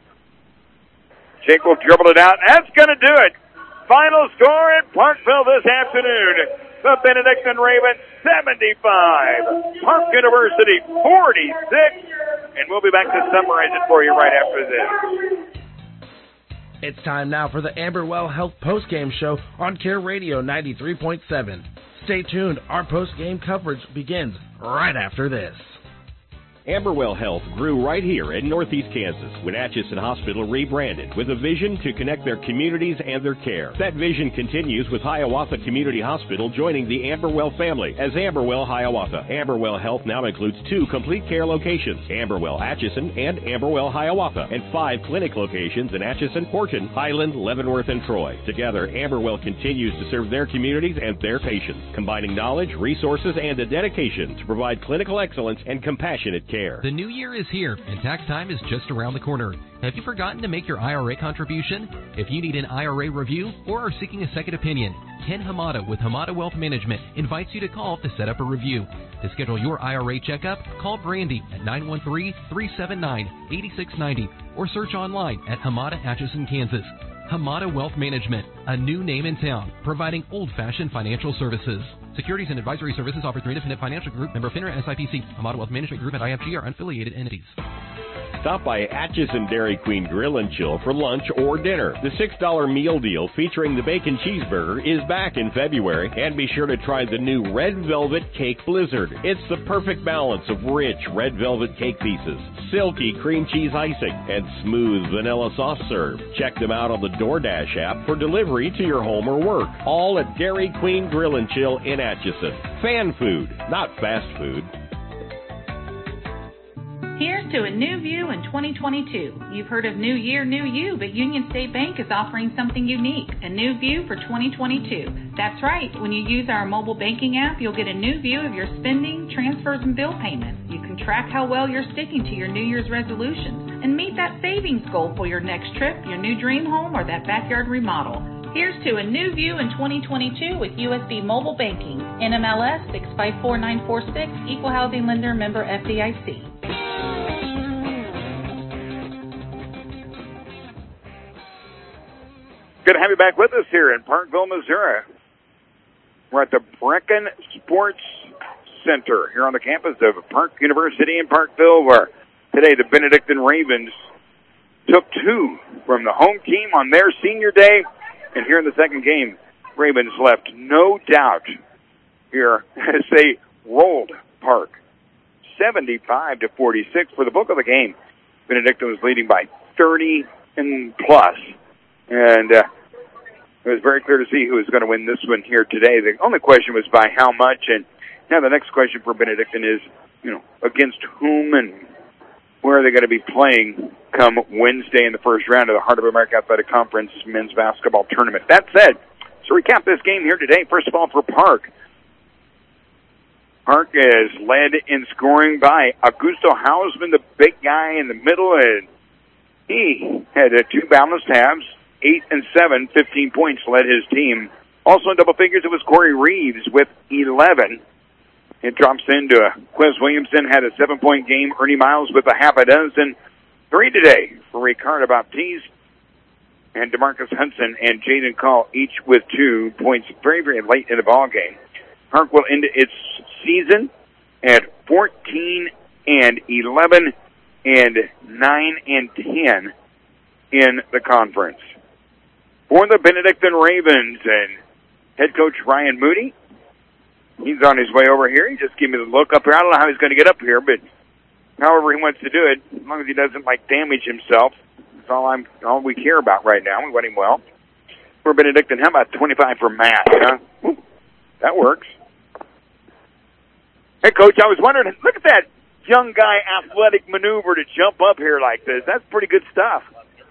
Jake will dribble it out. That's going to do it. Final score in Parkville this afternoon. The Benedictine Ravens seventy-five. Park University forty-six. And we'll be back to summarize it for you right after this. It's time now for the Amberwell Health postgame show on Care Radio ninety-three point seven. Stay tuned. Our postgame coverage begins right after this. Amberwell Health grew right here in Northeast Kansas when Atchison Hospital rebranded with a vision to connect their communities and their care. That vision continues with Hiawatha Community Hospital joining the Amberwell family as Amberwell Hiawatha. Amberwell Health now includes two complete care locations, Amberwell Atchison and Amberwell Hiawatha, and five clinic locations in Atchison, Horton, Highland, Leavenworth, and Troy. Together, Amberwell continues to serve their communities and their patients, combining knowledge, resources, and a dedication to provide clinical excellence and compassionate care. The new year is here, and tax time is just around the corner. Have you forgotten to make your I R A contribution? If you need an I R A review or are seeking a second opinion, Ken Hamada with Hamada Wealth Management invites you to call to set up a review. To schedule your I R A checkup, call Brandy at nine one three, three seven nine, eight six nine zero or search online at Hamada Atchison, Kansas. Hamada Wealth Management, a new name in town, providing old-fashioned financial services. Securities and advisory services offered through Independent Financial Group, member FINRA S I P C. Hamada Wealth Management Group and I F G are unaffiliated entities. Stop by Atchison Dairy Queen Grill and Chill for lunch or dinner. The six dollar meal deal featuring the bacon cheeseburger is back in February, and be sure to try the new Red Velvet Cake Blizzard. It's the perfect balance of rich red velvet cake pieces, silky cream cheese icing, and smooth vanilla soft serve. Check them out on the DoorDash app for delivery to your home or work. All at Dairy Queen Grill and Chill in Atchison. Fan food, not fast food. Here's to a new view in twenty twenty-two. You've heard of New Year, New You, but Union State Bank is offering something unique, a new view for twenty twenty-two. That's right. When you use our mobile banking app, you'll get a new view of your spending, transfers, and bill payments. You can track how well you're sticking to your New Year's resolutions and meet that savings goal for your next trip, your new dream home, or that backyard remodel. Here's to a new view in twenty twenty-two with U S B Mobile Banking. N M L S six five four nine four six, Equal Housing Lender, member F D I C. Good to have you back with us here in Parkville, Missouri. We're at the Brecken Sports Center here on the campus of Park University in Parkville, where today the Benedictine Ravens took two from the home team on their senior day. And here in the second game, Ravens left no doubt here as they rolled Park. seventy-five to forty-six for the book of the game. Benedictine was leading by thirty and plus. And uh, it was very clear to see who was going to win this one here today. The only question was by how much. And now the next question for Benedictine is, you know, against whom and where are they going to be playing come Wednesday in the first round of the Heart of America Athletic Conference men's basketball tournament. That said, to recap this game here today, first of all for Park. Park is led in scoring by Augusto Hausman, the big guy in the middle, and he had uh, two balanced halves. Eight and seven, fifteen points led his team. Also in double figures, it was Corey Reeves with eleven. It drops into uh, Quiz Williamson, had a seven-point game. Ernie Miles with a half a dozen. Three today for Ricardo Baptiste. And DeMarcus Hudson and Jaden Call, each with two points very, very late in the ball game. Park will end its season at fourteen and eleven and nine and ten in the conference. For the Benedictine Ravens and head coach Ryan Moody, he's on his way over here. He just gave me the look up here. I don't know how he's going to get up here, but however he wants to do it, as long as he doesn't like damage himself, that's all I'm all we care about right now. We want him well. For Benedictine, how about twenty-five for Matt? Huh? Ooh, that works. Hey, Coach, I was wondering, look at that young guy athletic maneuver to jump up here like this. That's pretty good stuff.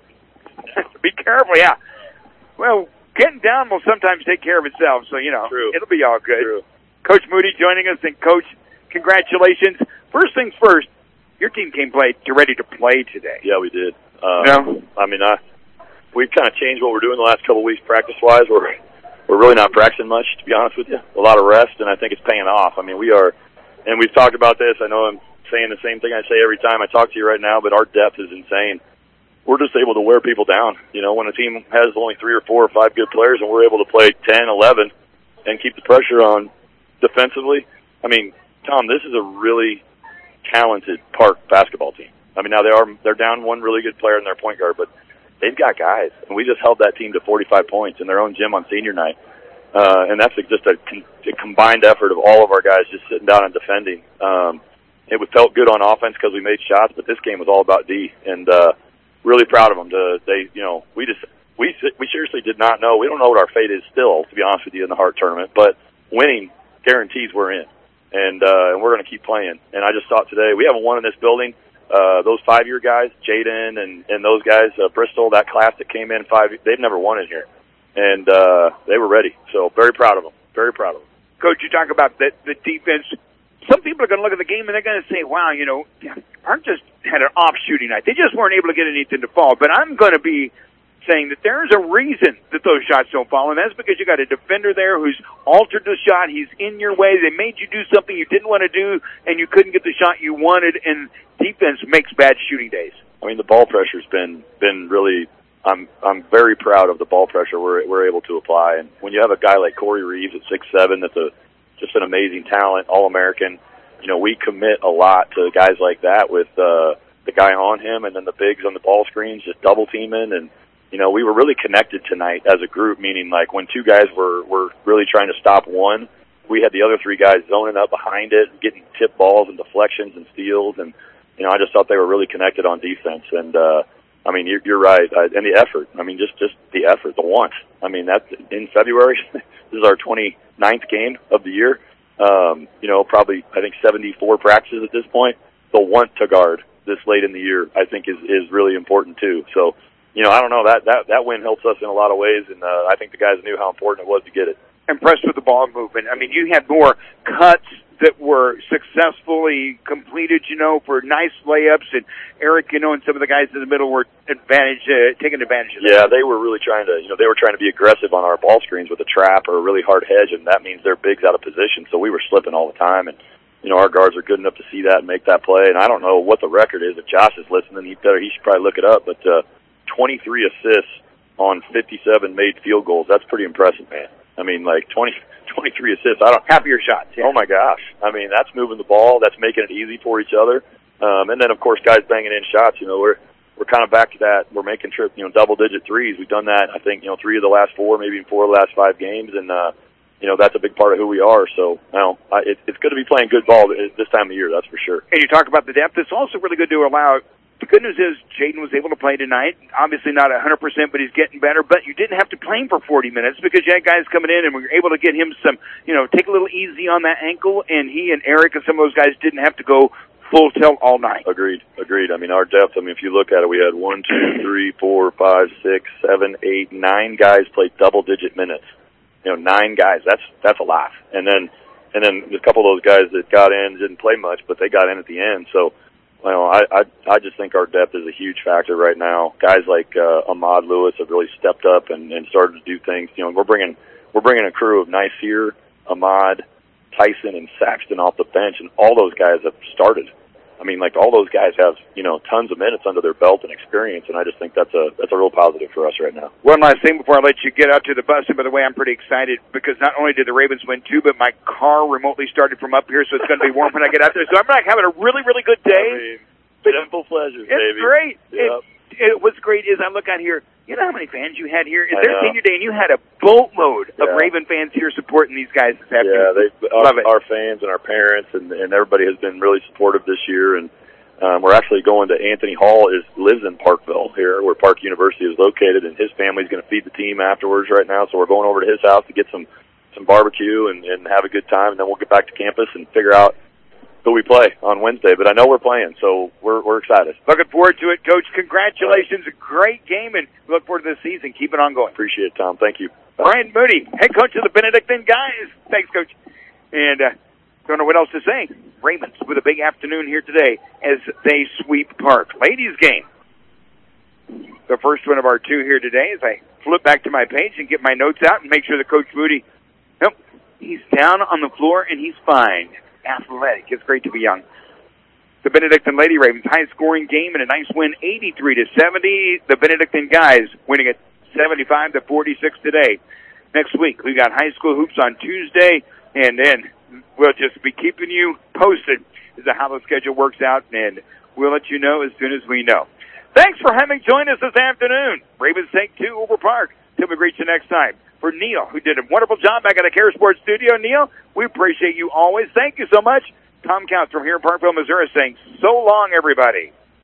Be careful, yeah. Well, getting down will sometimes take care of itself, so, you know, True. It'll be all good. True. Coach Moody joining us, and, Coach, congratulations. First things first, your team came play, to ready to play today. Yeah, we did. Uh, no? I mean, I, we've kind of changed what we're doing the last couple of weeks practice-wise. We're, we're really not practicing much, to be honest with you. A lot of rest, and I think it's paying off. I mean, we are, and we've talked about this. I know I'm saying the same thing I say every time I talk to you right now, but our depth is insane. We're just able to wear people down. You know, when a team has only three or four or five good players and we're able to play ten, eleven and keep the pressure on defensively. I mean, Tom, this is a really talented Park basketball team. I mean, now they are, they're down one really good player in their point guard, but they've got guys. And we just held that team to forty-five points in their own gym on senior night. Uh, and that's just a, a combined effort of all of our guys just sitting down and defending. Um, it felt good on offense because we made shots, but this game was all about D. And, uh, really proud of them. To, they, you know, we just, we, we seriously did not know. We don't know what our fate is still, to be honest with you, in the Hart tournament, but winning guarantees we're in. And, uh, and we're going to keep playing. And I just thought today, we haven't won in this building. Uh, those five-year guys, Jaden and, and those guys, uh, Bristol, that class that came in five, they've never won in here. And, uh, they were ready. So very proud of them. Very proud of them. Coach, you talk about the, the defense. Some people are going to look at the game and they're going to say, wow, you know, Park just had an off shooting night. They just weren't able to get anything to fall. But I'm going to be saying that there's a reason that those shots don't fall, and that's because you got a defender there who's altered the shot. He's in your way. They made you do something you didn't want to do, and you couldn't get the shot you wanted, and defense makes bad shooting days. I mean, the ball pressure's been been really I'm I'm very proud of the ball pressure we're we're able to apply. And when you have a guy like Corey Reeves at six seven, that's a just an amazing talent, All-American. You know, we commit a lot to guys like that with uh, the guy on him and then the bigs on the ball screens, just double teaming. And, you know, we were really connected tonight as a group, meaning like when two guys were, were really trying to stop one, we had the other three guys zoning up behind it, getting tip balls and deflections and steals. And, you know, I just thought they were really connected on defense. And, uh, I mean, you're, you're right. Uh, and the effort. I mean, just, just the effort, the want. I mean, that's in February. This is our twenty-ninth game of the year. Um, you know, probably, I think, seventy-four practices at this point. The want to guard this late in the year, I think, is, is really important, too. So, you know, I don't know. That, that, that win helps us in a lot of ways, and uh, I think the guys knew how important it was to get it. Impressed with the ball movement. I mean, you had more cuts that were successfully completed, you know, for nice layups, and Eric, you know, and some of the guys in the middle were advantage, uh, taking advantage of that. Yeah, they were really trying to, you know, they were trying to be aggressive on our ball screens with a trap or a really hard hedge, and that means their bigs out of position, so we were slipping all the time, and, you know, our guards are good enough to see that and make that play, and I don't know what the record is. If Josh is listening, he better, he should probably look it up, but uh, twenty-three assists on fifty-seven made field goals. That's pretty impressive, man. I mean, like, twenty, twenty-three assists. I don't half of your shots. Yeah. Oh my gosh! I mean, that's moving the ball. That's making it easy for each other. Um, and then, of course, guys banging in shots. You know, we're we're kind of back to that. We're making trip, you know, double-digit threes. We've done that. I think, you know, three of the last four, maybe four of the last five games, and uh, you know, that's a big part of who we are. So, you know, I, it, it's good to be playing good ball this time of year. That's for sure. And you talk about the depth. It's also really good to allow. The good news is Jaden was able to play tonight. Obviously not one hundred percent, but he's getting better. But you didn't have to play him for forty minutes because you had guys coming in and we were able to get him some, you know, take a little easy on that ankle. And he and Eric and some of those guys didn't have to go full tilt all night. Agreed, agreed. I mean, our depth, I mean, if you look at it, we had one, two, three, four, five, six, seven, eight, nine guys play double-digit minutes. You know, nine guys. That's that's a lot. And then, and then a couple of those guys that got in didn't play much, but they got in at the end. So, well, I, I I just think our depth is a huge factor right now. Guys like uh, Ahmad Lewis have really stepped up and, and started to do things. You know, we're bringing we're bringing a crew of Niceer, Ahmad, Tyson, and Saxton off the bench, and all those guys have started. I mean, like all those guys have, you know, tons of minutes under their belt and experience, and I just think that's a that's a real positive for us right now. One last thing before I let you get out to the bus, and by the way, I'm pretty excited because not only did the Ravens win two, but my car remotely started from up here, so it's going to be warm when I get out there. So I'm like having a really, really good day. I mean, Simple pleasures, it's baby. great. Yep. It, it, what's great is I look out here. You know how many fans you had here? It's I their know. senior day, and you had a boatload Yeah. of Raven fans here supporting these guys this afternoon. Yeah, they Love our, it. our fans and our parents and, and everybody has been really supportive this year. And um, we're actually going to Anthony Hall is lives in Parkville here, where Park University is located, and his family's going to feed the team afterwards right now. So we're going over to his house to get some some barbecue and, and have a good time, and then we'll get back to campus and figure out who we play on Wednesday. But I know we're playing, so we're we're excited. Looking forward to it, Coach. Congratulations. A great game, and we look forward to the season. Keep it on going. Appreciate it, Tom. Thank you. Brian Moody, head coach of the Benedictine guys. Thanks, Coach. And uh, don't know what else to say. Ravens with a big afternoon here today as they sweep Park. Ladies game. The first one of our two here today as I flip back to my page and get my notes out and make sure that Coach Moody, nope, he's down on the floor and he's fine. Athletic. It's great to be young. The Benedictine Lady Ravens, high-scoring game and a nice win, eighty-three to seventy. The Benedictine guys winning at seventy-five to forty-six today. Next week, we got high school hoops on Tuesday, and then we'll just be keeping you posted as to how the schedule works out, and we'll let you know as soon as we know. Thanks for having joined us this afternoon. Ravens take two over Park. Till we reach you next time. For Neil, who did a wonderful job back at the Care Sports studio, Neil, we appreciate you always. Thank you so much. Tom Counts from here in Parkville, Missouri, saying so long, everybody.